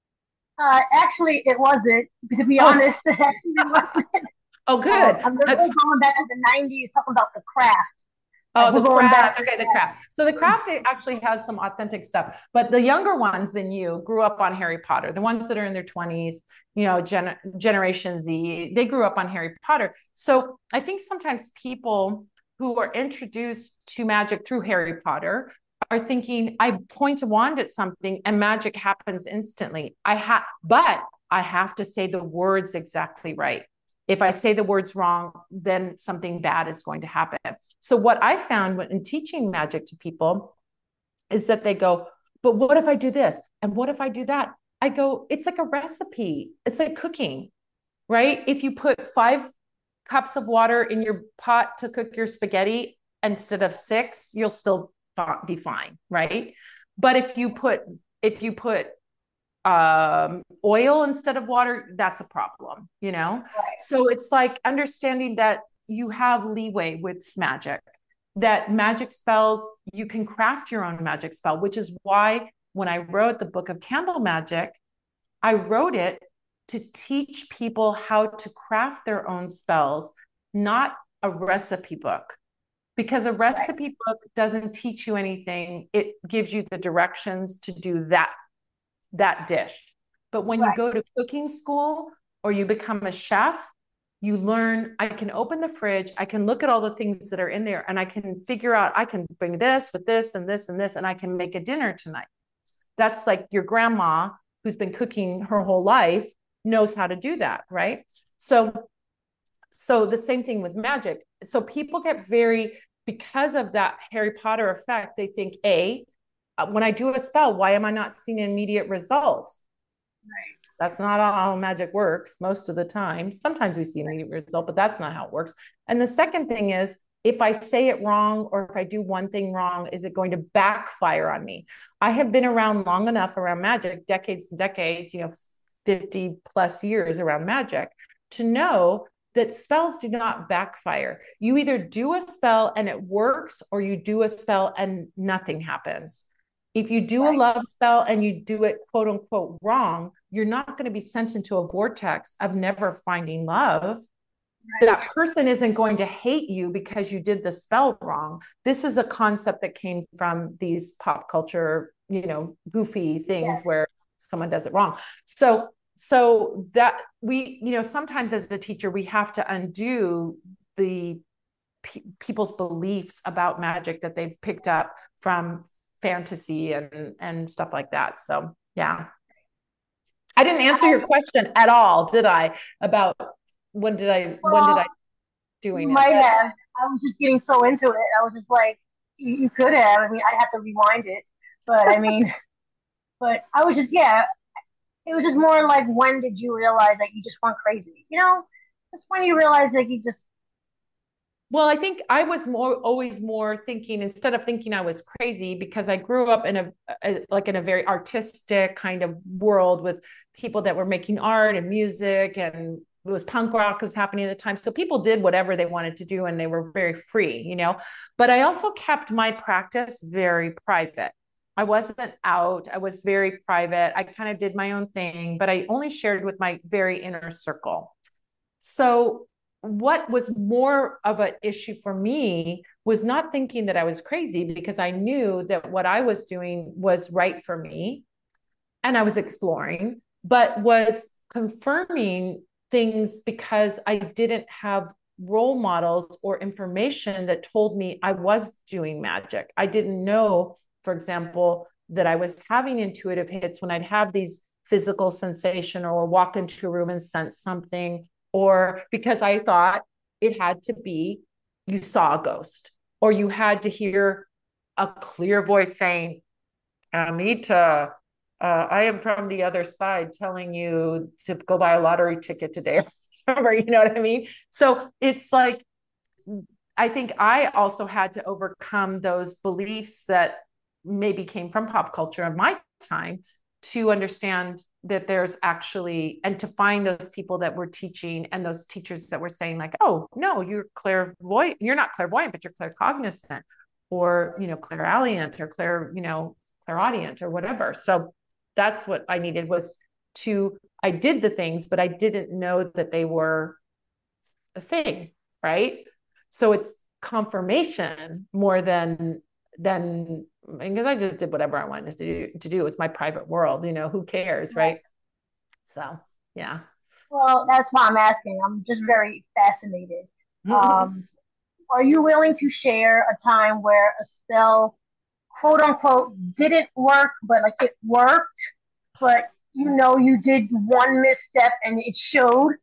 Uh, actually, it wasn't. To be Oh, honest, it actually wasn't. oh, good. Um, I'm really That's, going back to the nineties, talking about the craft. oh, Like the we're going back craft. to Okay, the that. craft. So the craft actually has some authentic stuff, but the younger ones than you grew up on Harry Potter. The ones that are in their twenties, you know, gen- Generation Z, they grew up on Harry Potter. So I think sometimes people who are introduced to magic through Harry Potter are thinking, I point a wand at something and magic happens instantly. I have, but I have to say the words exactly right. If I say the words wrong, then something bad is going to happen. So what I found when in teaching magic to people is that they go, but what if I do this? And what if I do that? I go, it's like a recipe. It's like cooking, right? If you put five cups of water in your pot to cook your spaghetti instead of six, you'll still be fine, right? But if you put, if you put um oil instead of water, that's a problem, you know. Right. So it's like understanding that you have leeway with magic, that magic spells, you can craft your own magic spell, which is why when I wrote the book of candle magic, I wrote it to teach people how to craft their own spells, not a recipe book, because a recipe right. book doesn't teach you anything. It gives you the directions to do that that dish. But when right. you go to cooking school or you become a chef, you learn, I can open the fridge, I can look at all the things that are in there, and I can figure out, I can bring this with this and this and this, and I can make a dinner tonight. That's like your grandma who's been cooking her whole life knows how to do that, right? So, so the same thing with magic. So people get very, because of that Harry Potter effect, they think, A, when I do a spell, why am I not seeing immediate results? Right. That's not how magic works most of the time. Sometimes we see an immediate result, but that's not how it works. And the second thing is, if I say it wrong or if I do one thing wrong, is it going to backfire on me? I have been around long enough around magic, decades and decades, you know, fifty plus years around magic, to know that spells do not backfire. You either do a spell and it works, or you do a spell and nothing happens. If you do right. a love spell and you do it quote unquote wrong, you're not going to be sent into a vortex of never finding love. Right. That person isn't going to hate you because you did the spell wrong. This is a concept that came from these pop culture, you know, goofy things yes. where someone does it wrong. So, so that we, you know, sometimes as a teacher, we have to undo the pe- people's beliefs about magic that they've picked up from fantasy and, and stuff like that. So, yeah. I didn't answer your question at all, did I? About when did I, when did I Well, you doing it? might have. I was just getting so into it. I was just like, you, you could have. I mean, I have to rewind it, but I mean, but I was just, yeah, it was just more like, when did you realize that you just went crazy? You know, just when you realize that you just, Well, I think I was more always more thinking, instead of thinking I was crazy, because I grew up in a, a like in a very artistic kind of world with people that were making art and music, and it was punk rock was happening at the time. So people did whatever they wanted to do and they were very free, you know. But I also kept my practice very private. I wasn't out. I was very private. I kind of did my own thing, but I only shared with my very inner circle. So what was more of an issue for me was not thinking that I was crazy, because I knew that what I was doing was right for me and I was exploring, but was confirming things because I didn't have role models or information that told me I was doing magic. I didn't know, for example, that I was having intuitive hits when I'd have these physical sensation or walk into a room and sense something, or because I thought it had to be you saw a ghost, or you had to hear a clear voice saying, Amita, uh, I am from the other side telling you to go buy a lottery ticket today. You know what I mean? So it's like, I think I also had to overcome those beliefs that maybe came from pop culture in my time, to understand that there's actually, and to find those people that were teaching and those teachers that were saying like, oh no, you're clairvoyant, you're not clairvoyant, but you're claircognizant, or, you know, clairalient, or clair, you know, clairaudient, or whatever. So that's what I needed, was to, I did the things, but I didn't know that they were a thing, right? So it's confirmation more than than because I just did whatever I wanted to do to do. It's my private world, you know, who cares, right? So yeah. well, that's why I'm asking. I'm just very fascinated. Um, are you willing to share a time where a spell, quote unquote, didn't work, but like it worked, but you know you did one misstep and it showed?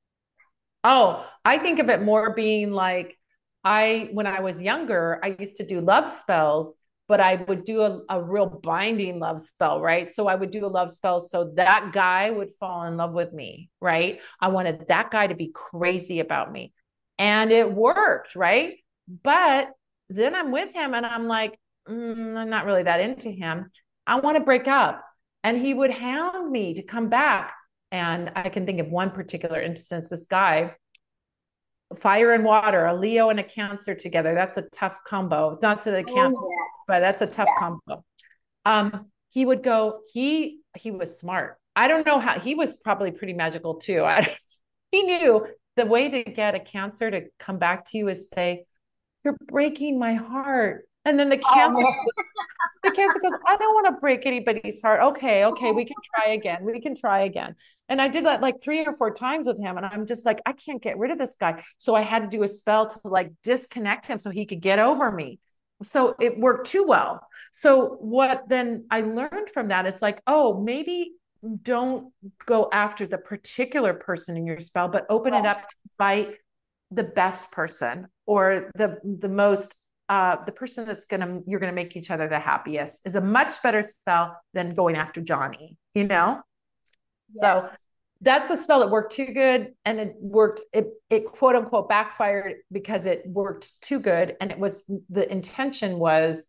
Oh, I think of it more being like, I, when I was younger, I used to do love spells, but I would do a, a real binding love spell, right? So I would do a love spell so that guy would fall in love with me, right? I wanted that guy to be crazy about me. And it worked, right? But then I'm with him and I'm like, mm, I'm not really that into him. I want to break up. And he would hound me to come back. And I can think of one particular instance. This guy, fire and water, a Leo and a Cancer together. That's a tough combo. Not that it can't, Oh but that's a tough yeah, combo. Um, he would go, he he was smart. I don't know how, he was probably pretty magical too. I, he knew the way to get a Cancer to come back to you is say, you're breaking my heart. And then the yeah. Oh Cancer, man. the Cancer goes, I don't want to break anybody's heart. Okay, okay, we can try again. We can try again. And I did that like three or four times with him. And I'm just like, I can't get rid of this guy. So I had to do a spell to like disconnect him so he could get over me. So it worked too well. So what then I learned from that is like, oh, maybe don't go after the particular person in your spell, but open it Right. up to invite the best person, or the the most uh, the person that's gonna, you're gonna make each other the happiest, is a much better spell than going after Johnny, you know? So Yes. that's the spell that worked too good, and it worked, it it quote unquote backfired because it worked too good. And it was, the intention was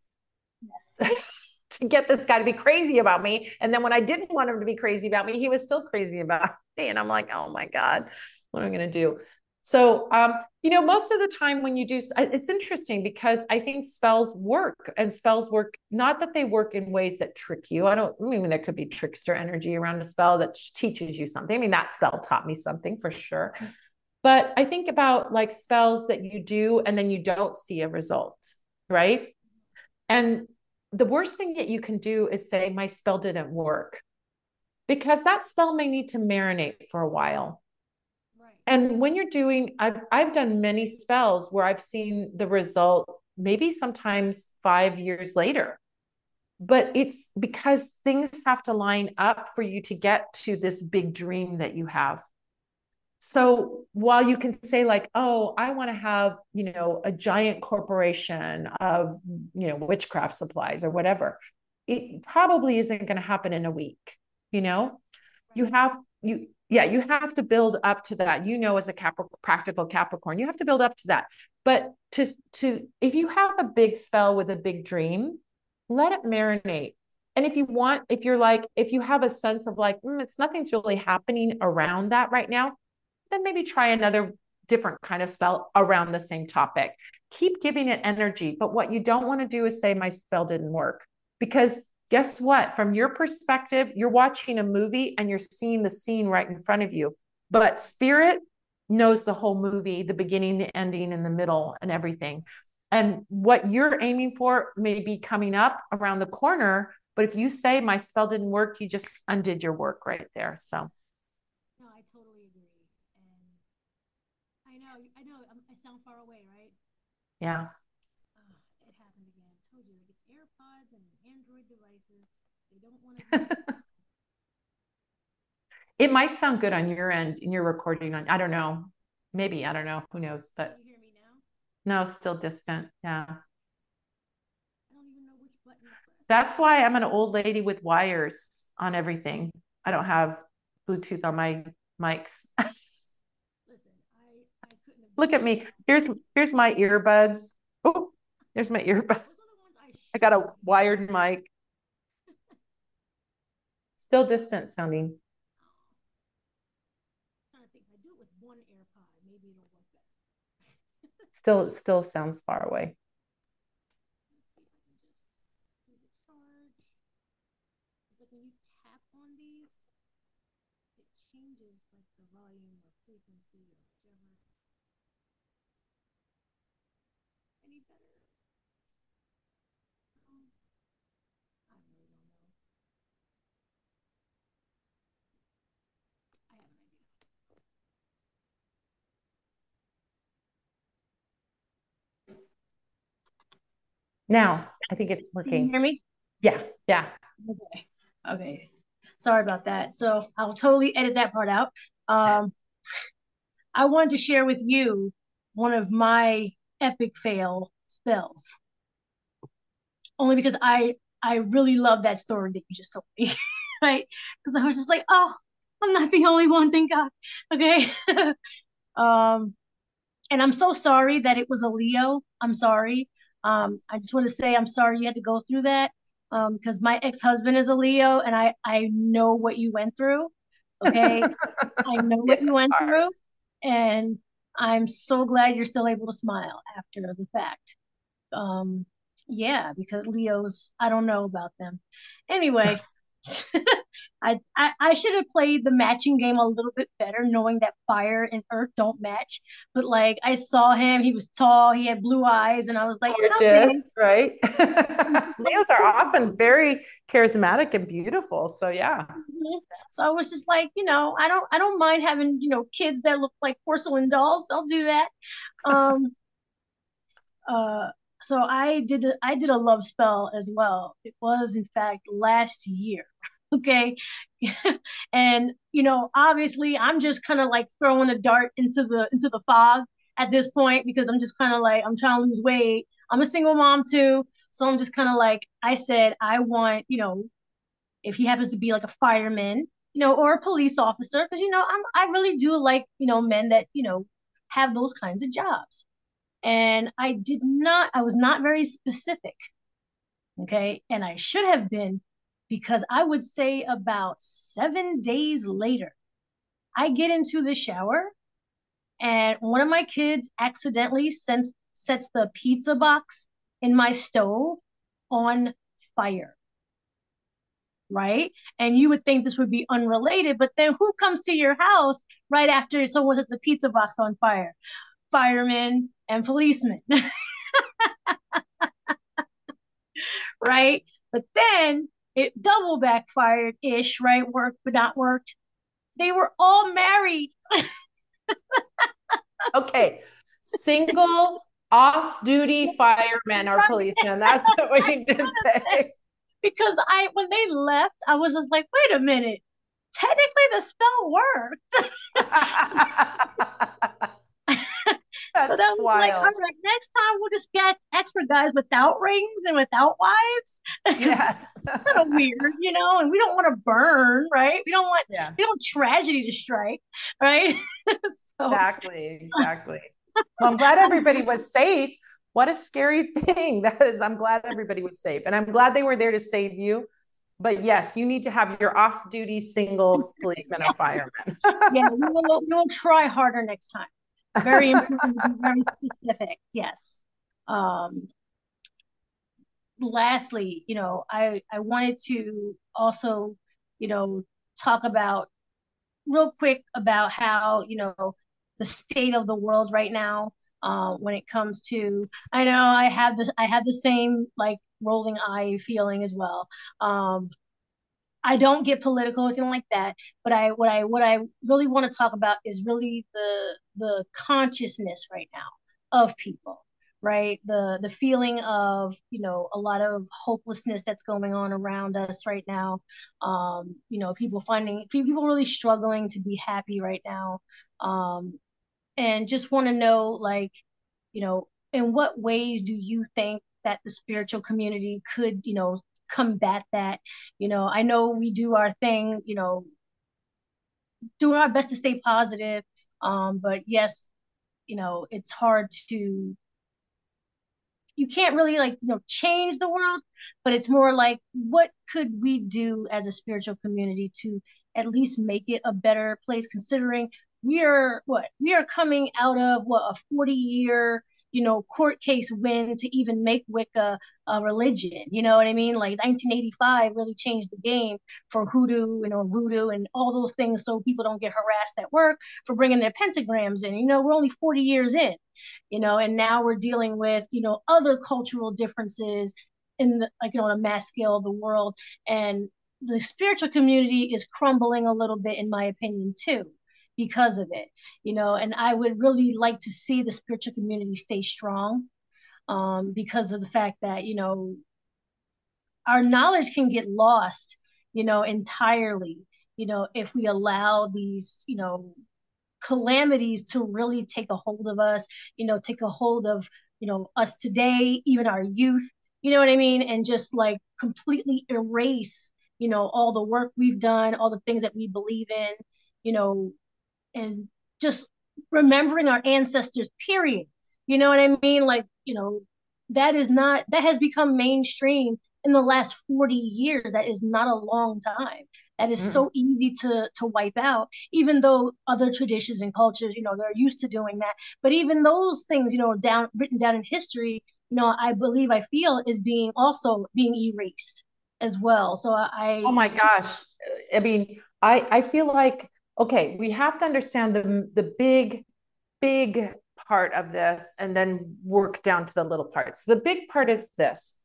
to get this guy to be crazy about me. And then when I didn't want him to be crazy about me, he was still crazy about me. And I'm like, oh my God, what am I going to do? So, um, you know, most of the time when you do, it's interesting because I think spells work, and spells work, not that they work in ways that trick you. I don't I mean, there could be trickster energy around a spell that teaches you something. I mean, that spell taught me something for sure. But I think about like spells that you do and then you don't see a result, right? And the worst thing that you can do is say, my spell didn't work. because that spell may need to marinate for a while. Right. And when you're doing, I've, I've done many spells where I've seen the result maybe sometimes five years later. But it's because things have to line up for you to get to this big dream that you have. So while you can say like, oh, I want to have, you know, a giant corporation of, you know, witchcraft supplies or whatever, it probably isn't going to happen in a week. You know, you have, you, yeah, you have to build up to that, you know, as a Cap- practical Capricorn, you have to build up to that. But to, to, if you have a big spell with a big dream, let it marinate. And if you want, if you're like, if you have a sense of like, mm, it's nothing's really happening around that right now, then maybe try another different kind of spell around the same topic. Keep giving it energy. But what you don't want to do is say, my spell didn't work. Because guess what? From your perspective, you're watching a movie and you're seeing the scene right in front of you. But spirit knows the whole movie, the beginning, the ending, and the middle, and everything. And what you're aiming for may be coming up around the corner. But if you say, my spell didn't work, you just undid your work right there. So. No, I totally agree. And I know, I know, I'm, I sound far away, right? Yeah. Uh, it happened again. I told you, like it's AirPods and Android devices. They don't want to. It might sound good on your end in your recording. On I don't know, maybe I don't know. Who knows? But Can you hear me now? no, still distant. Yeah. I don't even know which button to press. That's why I'm an old lady with wires on everything. I don't have Bluetooth on my mics. Listen, I, I couldn't have Look at me. Here's here's my earbuds. Oh, there's my earbuds. Those are the ones I, I got a wired mic. Still distant sounding. I'm trying to think. If I do it with one AirPod, maybe it'll work better. Still, it still sounds far away. Let's see if I can just do the charge. It's like when you tap on these, it changes like the volume or frequency or whichever. Any better? Um, I really don't know. I have an idea. Now, I think it's Can you working. hear me? Yeah, yeah. Okay. Okay. Sorry about that. So I'll totally edit that part out. Um, I wanted to share with you one of my epic fail spells, only because I I really love that story that you just told me, right? Because I was just like, oh, I'm not the only one, thank God. Okay. um, and I'm so sorry that it was a Leo. I'm sorry. Um, I just want to say I'm sorry you had to go through that. Um, because my ex-husband is a Leo, and I I know what you went through. Okay, I know Yeah, what you it's went hard. through, and I'm so glad you're still able to smile after the fact. Um, yeah, because Leos, I don't know about them. Anyway, I, I I should have played the matching game a little bit better, knowing that fire and earth don't match. But like, I saw him; he was tall, he had blue eyes, and I was like, okay. Gorgeous, right? Leos are often very charismatic and beautiful. So yeah. Mhm. So I was just like, you know, I don't I don't mind having, you know, kids that look like porcelain dolls. I'll do that. Um uh so I did a, I did a love spell as well. It was in fact last year. Okay. And you know, obviously I'm just kind of like throwing a dart into the into the fog at this point because I'm just kind of like I'm trying to lose weight. I'm a single mom too. So I'm just kind of like I said I want, you know, if he happens to be like a fireman, you know, or a police officer, because you know, I'm I really do like, you know, men that, you know, have those kinds of jobs. And I did not, I was not very specific. Okay. And I should have been because I would say about seven days later, I get into the shower and one of my kids accidentally sends, sets the pizza box in my stove on fire, right? And you would think this would be unrelated, but then who comes to your house right after someone sets a pizza box on fire? Firemen and policemen, right? But then it double backfired ish, right? Worked, but not worked. They were all married. Okay. Single off-duty firemen or policemen. That's what we need to say. Because I, when they left, I was just like, wait a minute. Technically, the spell worked. So that was wild. like, all right, next time we'll just get expert guys without rings and without wives. Yes. Kind of weird, you know, and we don't want to burn, right? We don't want, yeah. we don't want tragedy to strike, right? So, exactly, exactly. Well, I'm glad everybody was safe. What a scary thing that is. I'm glad everybody was safe. And I'm glad they were there to save you. But yes, you need to have your off-duty singles policemen or firemen. Yeah, we will, we will try harder next time. Very important to be very specific. Yes. Um, lastly, you know, I, I wanted to also, you know, talk about real quick about how, you know, the state of the world right now, uh, when it comes to, I know I have this, I have the same like rolling eye feeling as well. Um, I don't get political or anything like that, but I what I what I really want to talk about is really the the consciousness right now of people, right? The the feeling of, you know, a lot of hopelessness that's going on around us right now. Um, you know, people finding people really struggling to be happy right now. Um, and just want to know, like, you know, in what ways do you think that the spiritual community could, you know, combat that? You know, I know we do our thing, you know, doing our best to stay positive. Um, but yes, you know, it's hard to, you can't really, like, you know, change the world, but it's more like, what could we do as a spiritual community to at least make it a better place, considering we are what we are coming out of, what, a forty year, you know, court case win to even make Wicca a religion. You know what I mean? Like nineteen eighty-five really changed the game for hoodoo, you know, voodoo and all those things, so people don't get harassed at work for bringing their pentagrams in. You know, we're only forty years in, you know, and now we're dealing with, you know, other cultural differences in the, like, you know, on a mass scale of the world. And the spiritual community is crumbling a little bit, in my opinion, too, because of it, you know. And I would really like to see the spiritual community stay strong, um, because of the fact that, you know, our knowledge can get lost, you know, entirely, you know, if we allow these, you know, calamities to really take a hold of us, you know, take a hold of, you know, us today, even our youth, you know what I mean? And just like completely erase, you know, all the work we've done, all the things that we believe in, you know, and just remembering our ancestors, period. You know what I mean? Like, you know, that is not, that has become mainstream in the last forty years. That is not a long time. That is mm. so easy to to wipe out, even though other traditions and cultures, you know, they're used to doing that. But even those things, you know, down written down in history, you know, I believe, I feel, is being also being erased as well. So I oh my gosh. I mean, I I feel like, okay, we have to understand the the big big part of this and then work down to the little parts. The big part is this.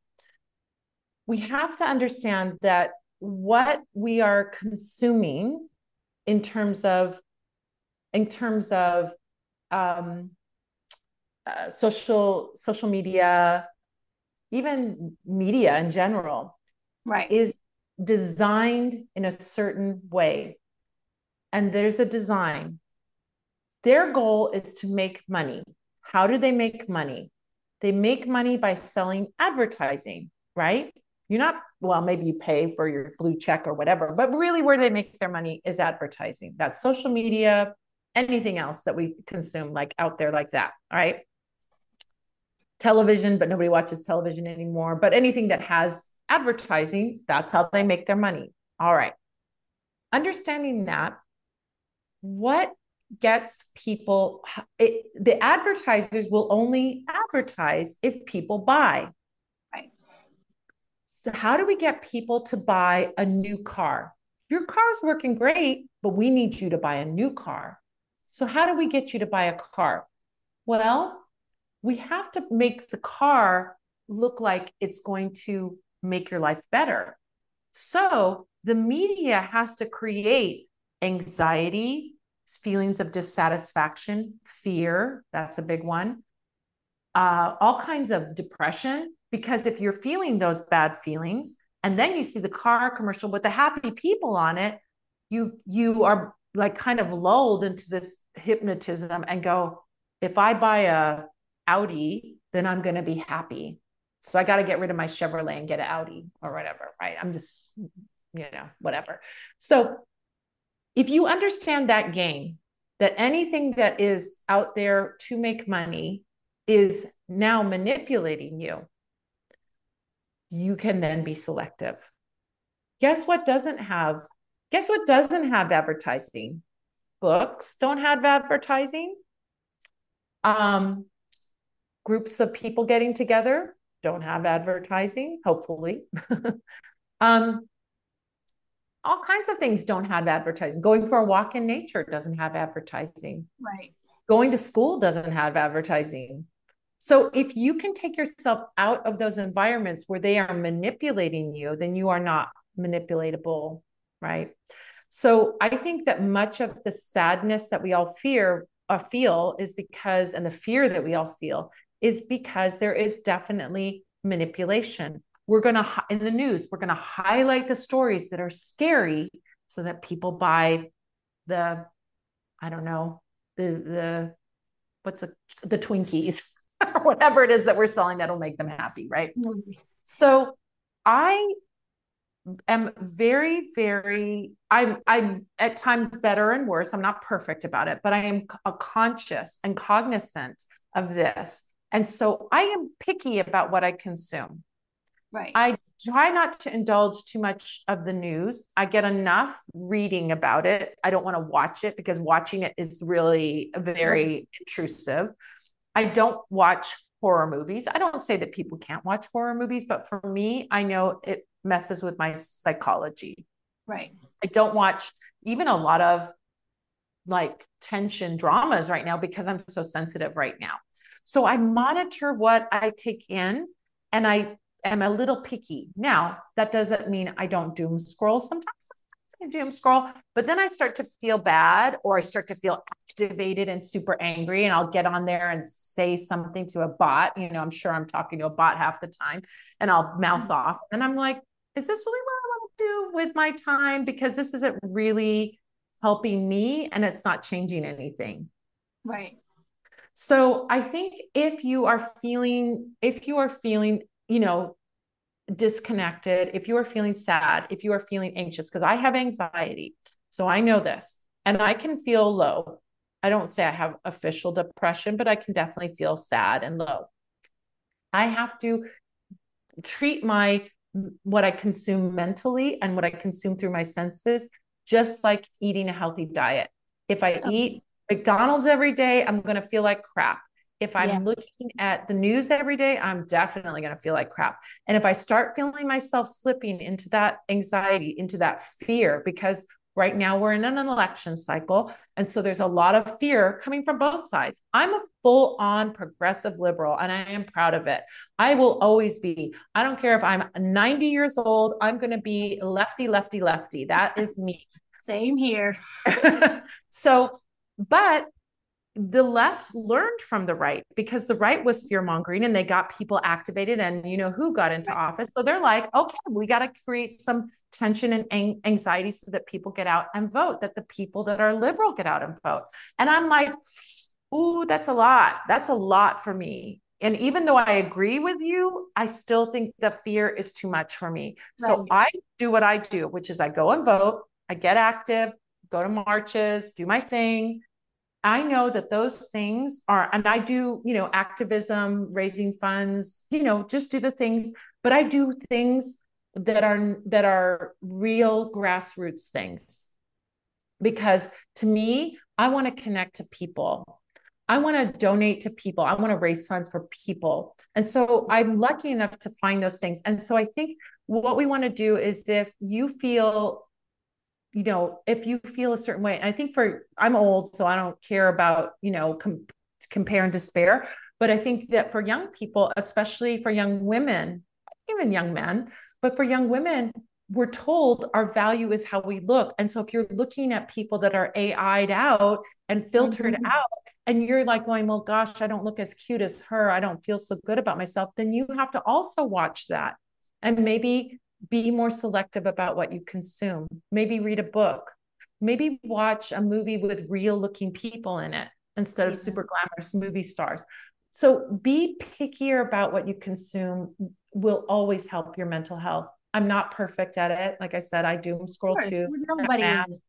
We have to understand that what we are consuming in terms of in terms of um, uh, social social media, even media in general, right, is designed in a certain way. And there's a design. Their goal is to make money. How do they make money? They make money by selling advertising, right? You're not, well, maybe you pay for your blue check or whatever, but really where they make their money is advertising. That's social media, anything else that we consume, like out there like that, all right? Television, but nobody watches television anymore. But anything that has advertising, that's how they make their money. All right. Understanding that, what gets people, it, the advertisers will only advertise if people buy. right. So how do we get people to buy a new car? Your car's working great, but we need you to buy a new car. So how do we get you to buy a car? Well, we have to make the car look like it's going to make your life better. So the media has to create anxiety, feelings of dissatisfaction, fear. That's a big one. Uh, all kinds of depression, because if you're feeling those bad feelings and then you see the car commercial with the happy people on it, you you are like kind of lulled into this hypnotism and go, if I buy a Audi, then I'm going to be happy. So I got to get rid of my Chevrolet and get an Audi or whatever, right? I'm just, you know, whatever. So if you understand that game, that anything that is out there to make money is now manipulating you, you can then be selective. Guess what doesn't have, guess what doesn't have advertising? Books don't have advertising. Um, groups of people getting together don't have advertising, hopefully. um, all kinds of things don't have advertising. Going for a walk in nature doesn't have advertising. Right. Going to school doesn't have advertising. So if you can take yourself out of those environments where they are manipulating you, then you are not manipulatable, right? So I think that much of the sadness that we all fear uh, feel is because, and the fear that we all feel is because there is definitely manipulation. We're going to, in the news, we're going to highlight the stories that are scary so that people buy the, I don't know, the, the, what's the, the Twinkies or whatever it is that we're selling that'll make them happy, right? Mm-hmm. So I am very, very, I'm, I'm at times better and worse. I'm not perfect about it, but I am a conscious and cognizant of this. And so I am picky about what I consume. Right. I try not to indulge too much of the news. I get enough reading about it. I don't want to watch it because watching it is really very right. intrusive. I don't watch horror movies. I don't say that people can't watch horror movies, but for me, I know it messes with my psychology. Right. I don't watch even a lot of like tension dramas right now because I'm so sensitive right now. So I monitor what I take in, and I am a little picky. Now, that doesn't mean I don't doom scroll. Sometimes I doom scroll, but then I start to feel bad, or I start to feel activated and super angry, and I'll get on there and say something to a bot. You know, I'm sure I'm talking to a bot half the time, and I'll mouth mm-hmm. off. And I'm like, is this really what I want to do with my time? Because this isn't really helping me, and it's not changing anything. Right. So I think if you are feeling, if you are feeling, you know, disconnected, if you are feeling sad, if you are feeling anxious, because I have anxiety, so I know this, and I can feel low. I don't say I have official depression, but I can definitely feel sad and low. I have to treat my, what I consume mentally and what I consume through my senses, just like eating a healthy diet. If I eat McDonald's every day, I'm going to feel like crap. If I'm yeah. looking at the news every day, I'm definitely going to feel like crap. And if I start feeling myself slipping into that anxiety, into that fear, because right now we're in an election cycle, and so there's a lot of fear coming from both sides. I'm a full-on progressive liberal, and I am proud of it. I will always be. I don't care if I'm ninety years old, I'm going to be lefty, lefty, lefty. That is me. Same here. So, but the left learned from the right, because the right was fear mongering and they got people activated, and you know who got into right. office. So they're like, okay, we got to create some tension and ang- anxiety so that people get out and vote, that the people that are liberal get out and vote. And I'm like, ooh, that's a lot. That's a lot for me. And even though I agree with you, I still think the fear is too much for me. Right. So I do what I do, which is I go and vote, I get active, go to marches, do my thing. I know that those things are, and I do, you know, activism, raising funds, you know, just do the things, but I do things that are, that are real grassroots things. Because to me, I want to connect to people. I want to donate to people. I want to raise funds for people. And so I'm lucky enough to find those things. And so I think what we want to do is, if you feel, you know, if you feel a certain way, and I think for, I'm old, so I don't care about, you know, com- compare and despair. But I think that for young people, especially for young women, even young men, but for young women, we're told our value is how we look. And so if you're looking at people that are A I'd out and filtered mm-hmm. out, and you're like going, well, gosh, I don't look as cute as her, I don't feel so good about myself, then you have to also watch that and maybe be more selective about what you consume. Maybe read a book, maybe watch a movie with real looking people in it instead of yeah. super glamorous movie stars. So be pickier about what you consume will always help your mental health. I'm not perfect at it. Like I said, I doom scroll too. Nobody is.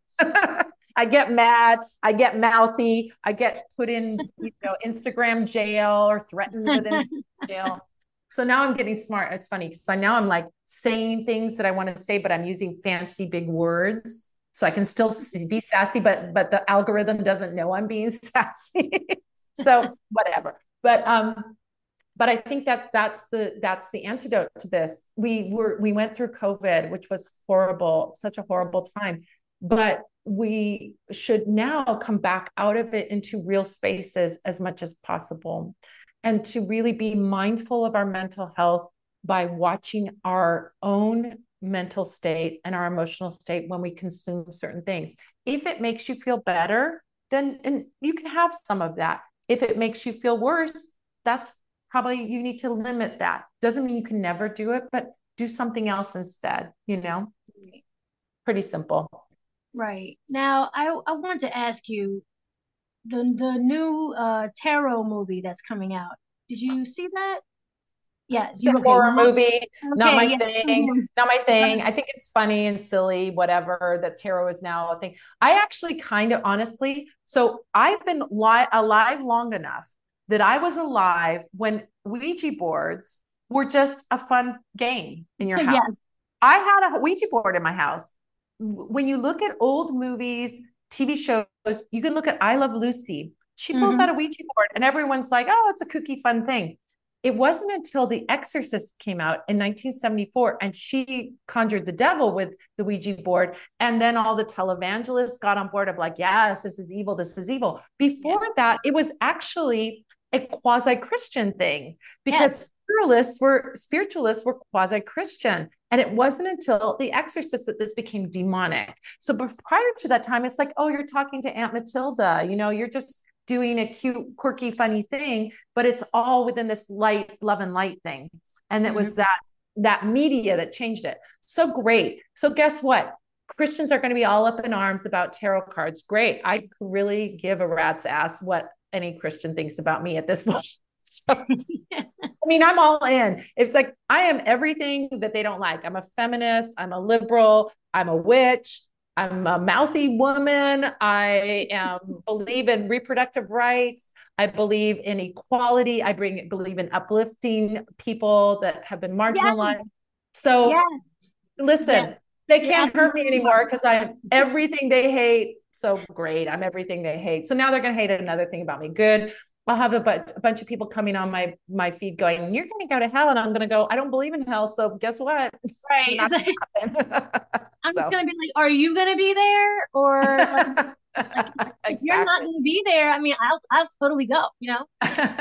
I get mad. I get mouthy. I get put in, you know, Instagram jail or threatened with Instagram jail. So now I'm getting smart. It's funny because I now I'm like saying things that I want to say, but I'm using fancy big words so I can still be sassy, but but the algorithm doesn't know I'm being sassy. So whatever. But um, but I think that that's the that's the antidote to this. We were we went through COVID, which was horrible, such a horrible time. But we should now come back out of it into real spaces as much as possible, and to really be mindful of our mental health by watching our own mental state and our emotional state when we consume certain things. If it makes you feel better, then and you can have some of that. If it makes you feel worse, that's probably, you need to limit that. Doesn't mean you can never do it, but do something else instead, you know? Pretty simple. Right. Now, I, I want to ask you, the the new uh, Tarot movie that's coming out. Did you see that? Yes. You, it's okay, a horror movie, okay, not my yes, thing, not my thing. I think it's funny and silly, whatever, that tarot is now a thing. I actually kind of, honestly, so I've been li- alive long enough that I was alive when Ouija boards were just a fun game in your house. Yes. I had a Ouija board in my house. When you look at old movies, T V shows, you can look at I Love Lucy. She pulls mm-hmm. out a Ouija board and everyone's like, oh, it's a kooky, fun thing. It wasn't until The Exorcist came out in nineteen seventy-four and she conjured the devil with the Ouija board. And then all the televangelists got on board of like, yes, this is evil. This is evil. Before yeah. that, it was actually a quasi-Christian thing because yes. spiritualists were spiritualists were quasi-Christian. And it wasn't until The Exorcist that this became demonic. So but prior to that time, it's like, oh, you're talking to Aunt Matilda, you know, you're just doing a cute, quirky, funny thing, but it's all within this light, love and light thing. And it mm-hmm. was that, that media that changed it. So great. So guess what? Christians are going to be all up in arms about tarot cards. Great. I could really give a rat's ass what any Christian thinks about me at this point. So, I mean, I'm all in. It's like, I am everything that they don't like. I'm a feminist. I'm a liberal. I'm a witch. I'm a mouthy woman. I am believe in reproductive rights. I believe in equality. I bring believe in uplifting people that have been marginalized. Yes. So yes. listen, yes. they can't hurt me anymore because I'm everything they hate. So great. I'm everything they hate. So now they're going to hate another thing about me. Good. I'll have a, bu- a bunch of people coming on my, my feed going, you're going to go to hell. And I'm going to go, I don't believe in hell. So guess what? Right. I'm so. just going to be like, are you going to be there? Or like, like exactly. if you're not going to be there, I mean, I'll, I'll totally go, you know,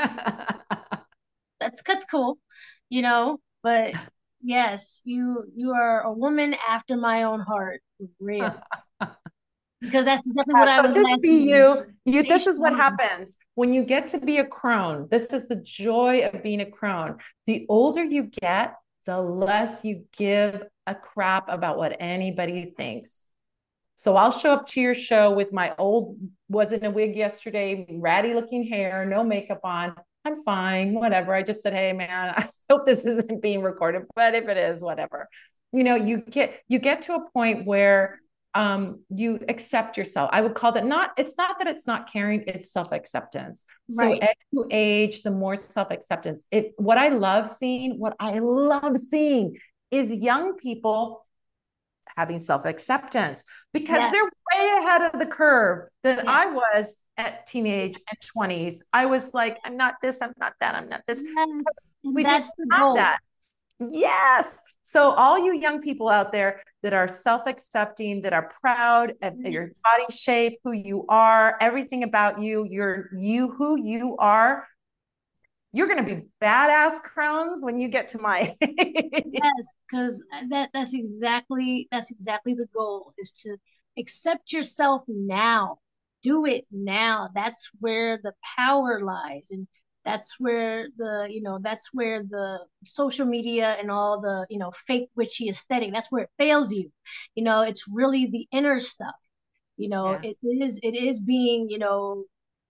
that's, that's cool, you know, but yes, you, you are a woman after my own heart. Real. Because that's definitely what yeah, I was. So just be you. You. This is what happens when you get to be a crone. This is the joy of being a crone. The older you get, the less you give a crap about what anybody thinks. So I'll show up to your show with my old, was in a wig yesterday, ratty looking hair, no makeup on. I'm fine, whatever. I just said, hey man, I hope this isn't being recorded, but if it is, whatever. You know, you get you get to a point where um, you accept yourself. I would call that not, it's not that it's not caring, it's self-acceptance. Right. So as you age, the more self-acceptance. It, what I love seeing, what I love seeing is young people having self-acceptance because yes. they're way ahead of the curve than yes. I was at teenage and twenties. I was like, I'm not this, I'm not that, I'm not this. Yes. We That's didn't have that. Yes. So all you young people out there that are self-accepting, that are proud of yes. your body shape, who you are, everything about you, you're you, who you are, You're going to be badass Crohn's when you get to my Yes, because that that's exactly that's exactly the goal is to accept yourself now. Do it now. That's where the power lies. And that's where the, you know, that's where the social media and all the, you know, fake witchy aesthetic, that's where it fails you. You know, it's really the inner stuff. You know, yeah. it is it is being, you know,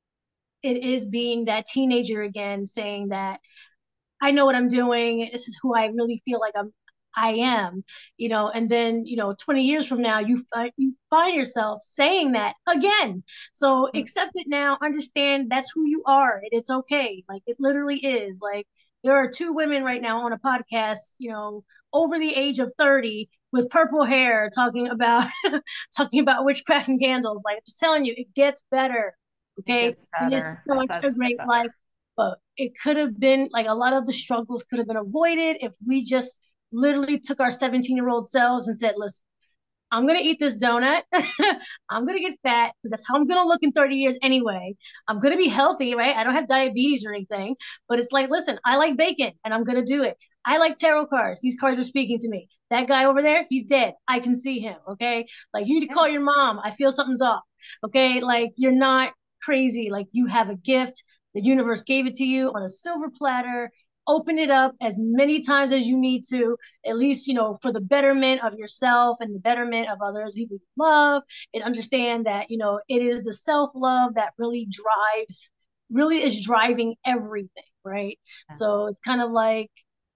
it is being that teenager again saying that I know what I'm doing. This is who I really feel like I'm I am, you know, and then, you know, twenty years from now, you find you find yourself saying that again. So accept it now, understand that's who you are, and it's okay. Like it literally is. Like there are two women right now on a podcast, you know, over the age of thirty with purple hair talking about talking about witchcraft and candles. Like I'm just telling you, it gets better. It Okay. gets And it's better. It such a does get great better. life, but it could have been like a lot of the struggles could have been avoided if we just literally took our seventeen year old selves and said, listen, I'm going to eat this donut. I'm going to get fat because that's how I'm going to look in thirty years anyway. I'm going to be healthy, right? I don't have diabetes or anything, but it's like, listen, I like bacon and I'm going to do it. I like tarot cards. These cards are speaking to me. That guy over there, he's dead. I can see him. Okay. Like you need to Yeah. call your mom. I feel something's off. Okay. Like you're not crazy. Like you have a gift. The universe gave it to you on a silver platter. Open it up as many times as you need to, at least, you know, for the betterment of yourself and the betterment of others, people you love, and understand that, you know, it is the self-love that really drives, really is driving everything, right? Yeah. So it's kind of like,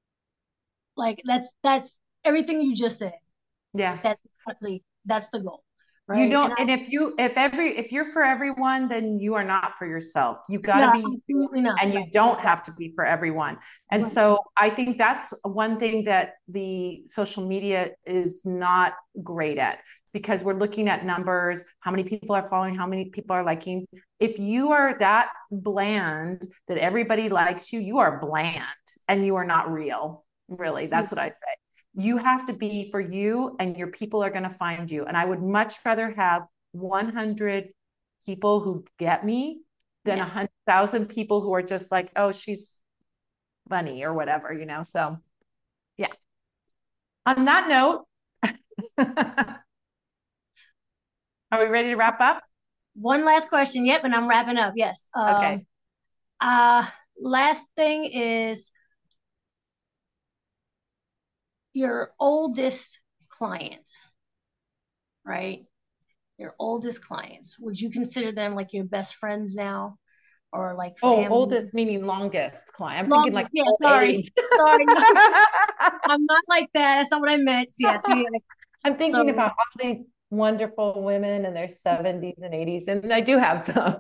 like that's, that's everything you just said. Yeah. That's, that's the goal, You right? And don't, I, and if you, if every, if you're for everyone, then you are not for yourself. You got to no, be you, absolutely not. and you Right. don't Exactly. have to be for everyone. And Right. so I think that's one thing that the social media is not great at, because we're looking at numbers, how many people are following, how many people are liking. If you are that bland that everybody likes you, you are bland and you are not real. Really, that's what I say. You have to be for you, and your people are going to find you. And I would much rather have one hundred people who get me than Yeah. one hundred thousand people who are just like, oh, she's funny or whatever, you know? So, yeah. On that note, are we ready to wrap up? One last question. Yep. And I'm wrapping up. Yes. Um, Okay. uh, last thing is your oldest clients, right? Your oldest clients. Would you consider them like your best friends now or like Oh, family? oldest meaning longest client. I'm thinking Longest, like yeah, old sorry. age. Sorry, no, I'm not like that. That's not what I meant. Yes, we I'm thinking so about all these wonderful women in their seventies and eighties, and I do have some.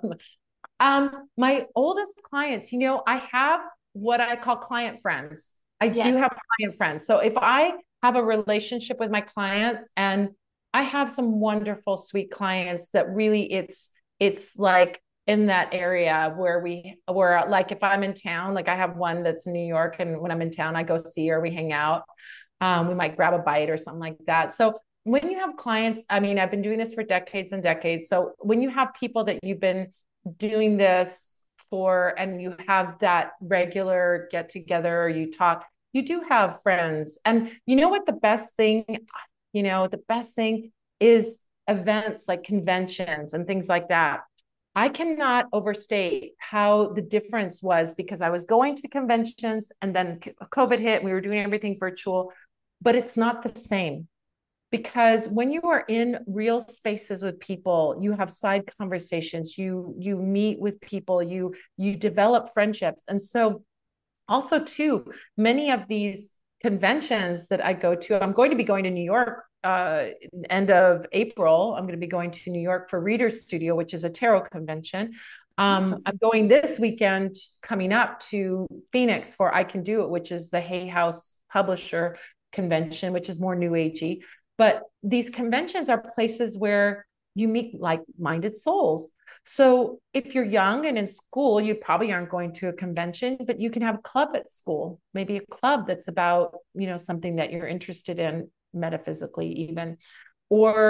Um, my oldest clients, you know, I have what I call client friends. I do yes, have client friends. So if I have a relationship with my clients, and I have some wonderful, sweet clients that really it's it's like in that area where we where like if I'm in town, like I have one that's in New York, and when I'm in town, I go see her, we hang out. Um, we might grab a bite or something like that. So when you have clients, I mean, I've been doing this for decades and decades. So when you have people that you've been doing this for, and you have that regular get together, you talk, you do have friends. And you know what the best thing, you know, the best thing is events like conventions and things like that. I cannot overstate how the difference was, because I was going to conventions and then COVID hit and we were doing everything virtual, but it's not the same, because when you are in real spaces with people, you have side conversations, you you meet with people, you you develop friendships. And so also too, many of these conventions that I go to, I'm going to be going to New York uh end of April. I'm going to be going to New York for Reader Studio, which is a tarot convention. um awesome. I'm going this weekend coming up to Phoenix for I Can Do It, which is the Hay House publisher convention, which is more new agey. But these conventions are places where you meet like-minded souls. So if you're young and in school, you probably aren't going to a convention, but you can have a club at school, maybe a club that's about, you know, something that you're interested in, metaphysically even. Or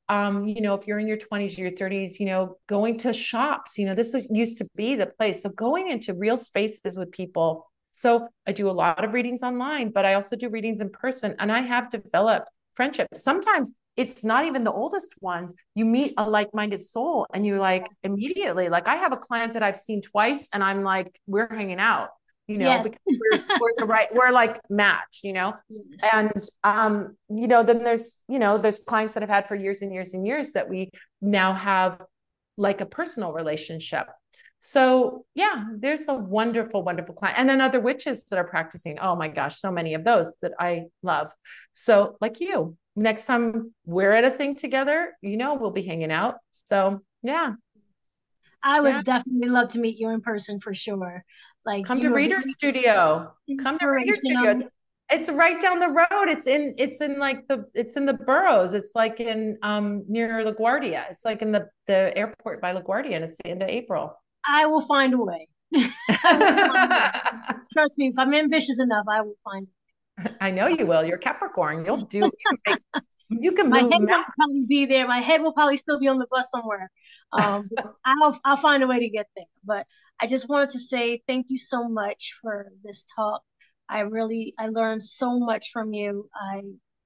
Um, you know, if you're in your twenties or your thirties, you know, going to shops, you know, this used to be the place. So going into real spaces with people. So I do a lot of readings online, but I also do readings in person, and I have developed friendships. Sometimes it's not even the oldest ones. You meet a like-minded soul and you like immediately, like I have a client that I've seen twice and I'm like, we're hanging out, you know, Yes. because we're, we're the right, we're like match, you know, Yes. and, um, you know, then there's, you know, there's clients that I've had for years and years and years that we now have like a personal relationship. So yeah, there's a wonderful, wonderful client. And then other witches that are practicing. Oh my gosh, so many of those that I love. So like you, next time we're at a thing together, you know, we'll be hanging out. So yeah. I would Yeah. definitely love to meet you in person for sure. Like Come to you are Reader Studio. Come to Reader Studio. inspirational. It's, it's right down the road. It's in, it's in like the, it's in the boroughs. It's like in, um, near LaGuardia. It's like in the, the airport by LaGuardia, and it's the end of April. I will find a way. I will find a way. Trust me, if I'm ambitious enough, I will find it. I know you will. You're Capricorn. You'll do, you can, make, you can My move head will mountains. probably be there. My head will probably still be on the bus somewhere. Um, I'll I'll find a way to get there. But I just wanted to say thank you so much for this talk. I really I learned so much from you. I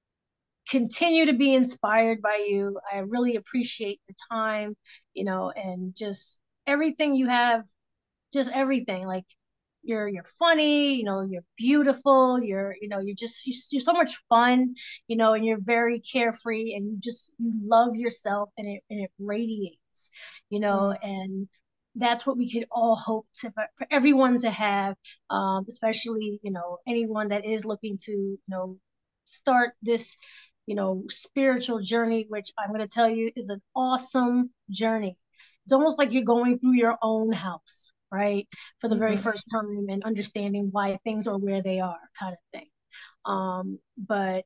continue to be inspired by you. I really appreciate your time, you know, and just everything you have, just everything. Like you're you're funny, you know, you're beautiful, you're you know, you're just you're, you're so much fun, you know, and you're very carefree, and you just you love yourself, and it and it radiates, you know, Mm. and that's what we could all hope to for everyone to have, um, especially you know anyone that is looking to you know start this you know spiritual journey, which I'm going to tell you is an awesome journey. It's almost like you're going through your own house, right? For the very Mhm. first time, and understanding why things are where they are, kind of thing. Um, but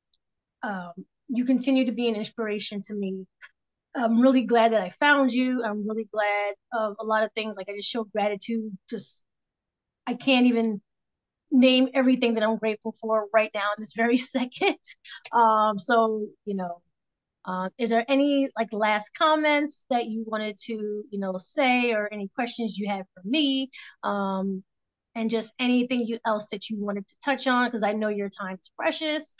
um, you continue to be an inspiration to me. I'm really glad that I found you. I'm really glad of a lot of things. Like I just show gratitude. Just I can't even name everything that I'm grateful for right now in this very second. Um, so you know, Um, is there any like last comments that you wanted to, you know, say, or any questions you have for me? Um, and just anything you else that you wanted to touch on, because I know your time is precious.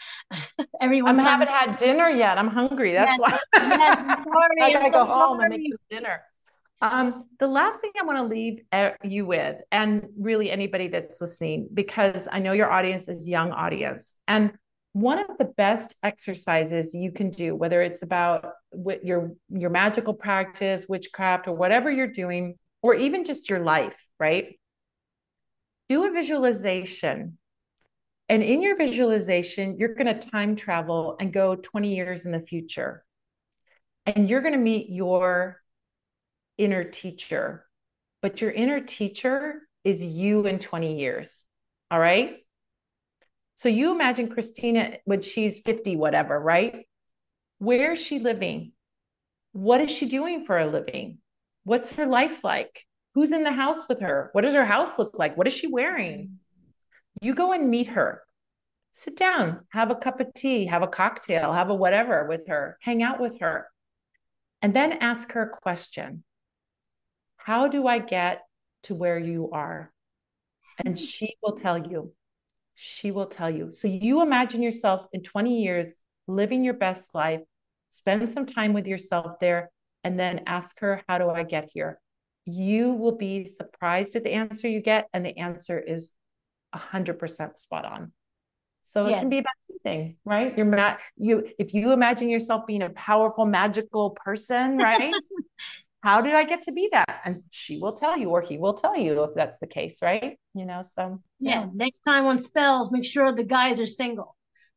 I Everyone's time. haven't had dinner yet. I'm hungry. That's Yes, why yes. I'm I sorry. I'm gotta so go home and make sorry. some dinner. Um, the last thing I want to leave uh, you with, and really anybody that's listening, because I know your audience is young audience, and one of the best exercises you can do, whether it's about what your your magical practice, witchcraft, or whatever you're doing, or even just your life, right? Do a visualization. And in your visualization, you're going to time travel and go twenty years in the future. And you're going to meet your inner teacher. But your inner teacher is you in twenty years. All right. So you imagine Christina when she's fifty, whatever, right? Where is she living? What is she doing for a living? What's her life like? Who's in the house with her? What does her house look like? What is she wearing? You go and meet her. Sit down, have a cup of tea, have a cocktail, have a whatever with her, hang out with her, and then ask her a question. How do I get to where you are? And she will tell you. She will tell you. So you imagine yourself in twenty years living your best life, spend some time with yourself there, and then ask her, how do I get here? You will be surprised at the answer you get, and the answer is one hundred percent spot on. So it Yeah, can be about anything, right? You're not you if you imagine yourself being a powerful, magical person, right? How did I get to be that? And she will tell you, or he will tell you if that's the case, right? You know, so yeah. yeah. Next time on spells, make sure the guys are single.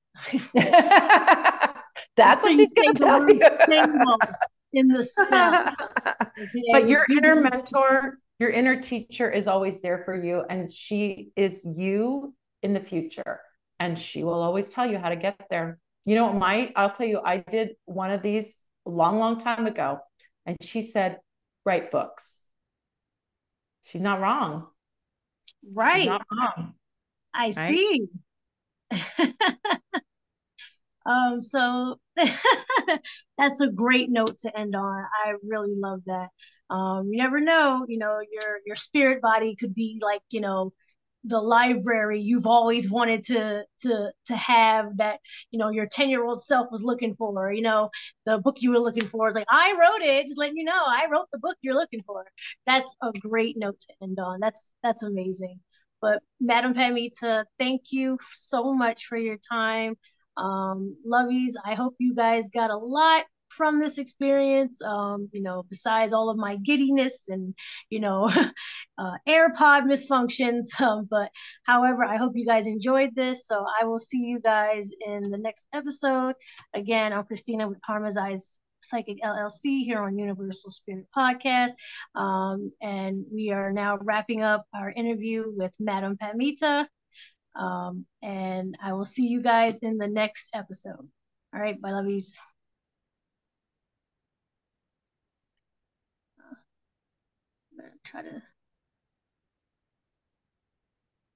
That's what You she's say gonna the tell word you. single in the spell. But Okay. your inner mentor, your inner teacher is always there for you, and she is you in the future, and she will always tell you how to get there. You know, my I'll tell you, I did one of these a long, long time ago, and she said, write books. She's not wrong. She's Right. not wrong, I right? see. Um, so That's a great note to end on. I really love that. Um, you never know, you know, your your spirit body could be like, you know, the library you've always wanted to to to have, that, you know, your ten year old self was looking for, you know, the book you were looking for is like, I wrote it, just letting you know, I wrote the book you're looking for. That's a great note to end on. That's that's amazing. But Madam Pamita, thank you so much for your time. Um, lovies, I hope you guys got a lot from this experience. Um, you know, besides all of my giddiness and, you know, uh, AirPod misfunctions. Um, but however, I hope you guys enjoyed this. So I will see you guys in the next episode. Again, I'm Christina with Parmesan's Psychic L L C here on Universal Spirit Podcast. Um, and we are now wrapping up our interview with Madam Pamita. Um, and I will see you guys in the next episode. All right, bye, lovies. I'm gonna try to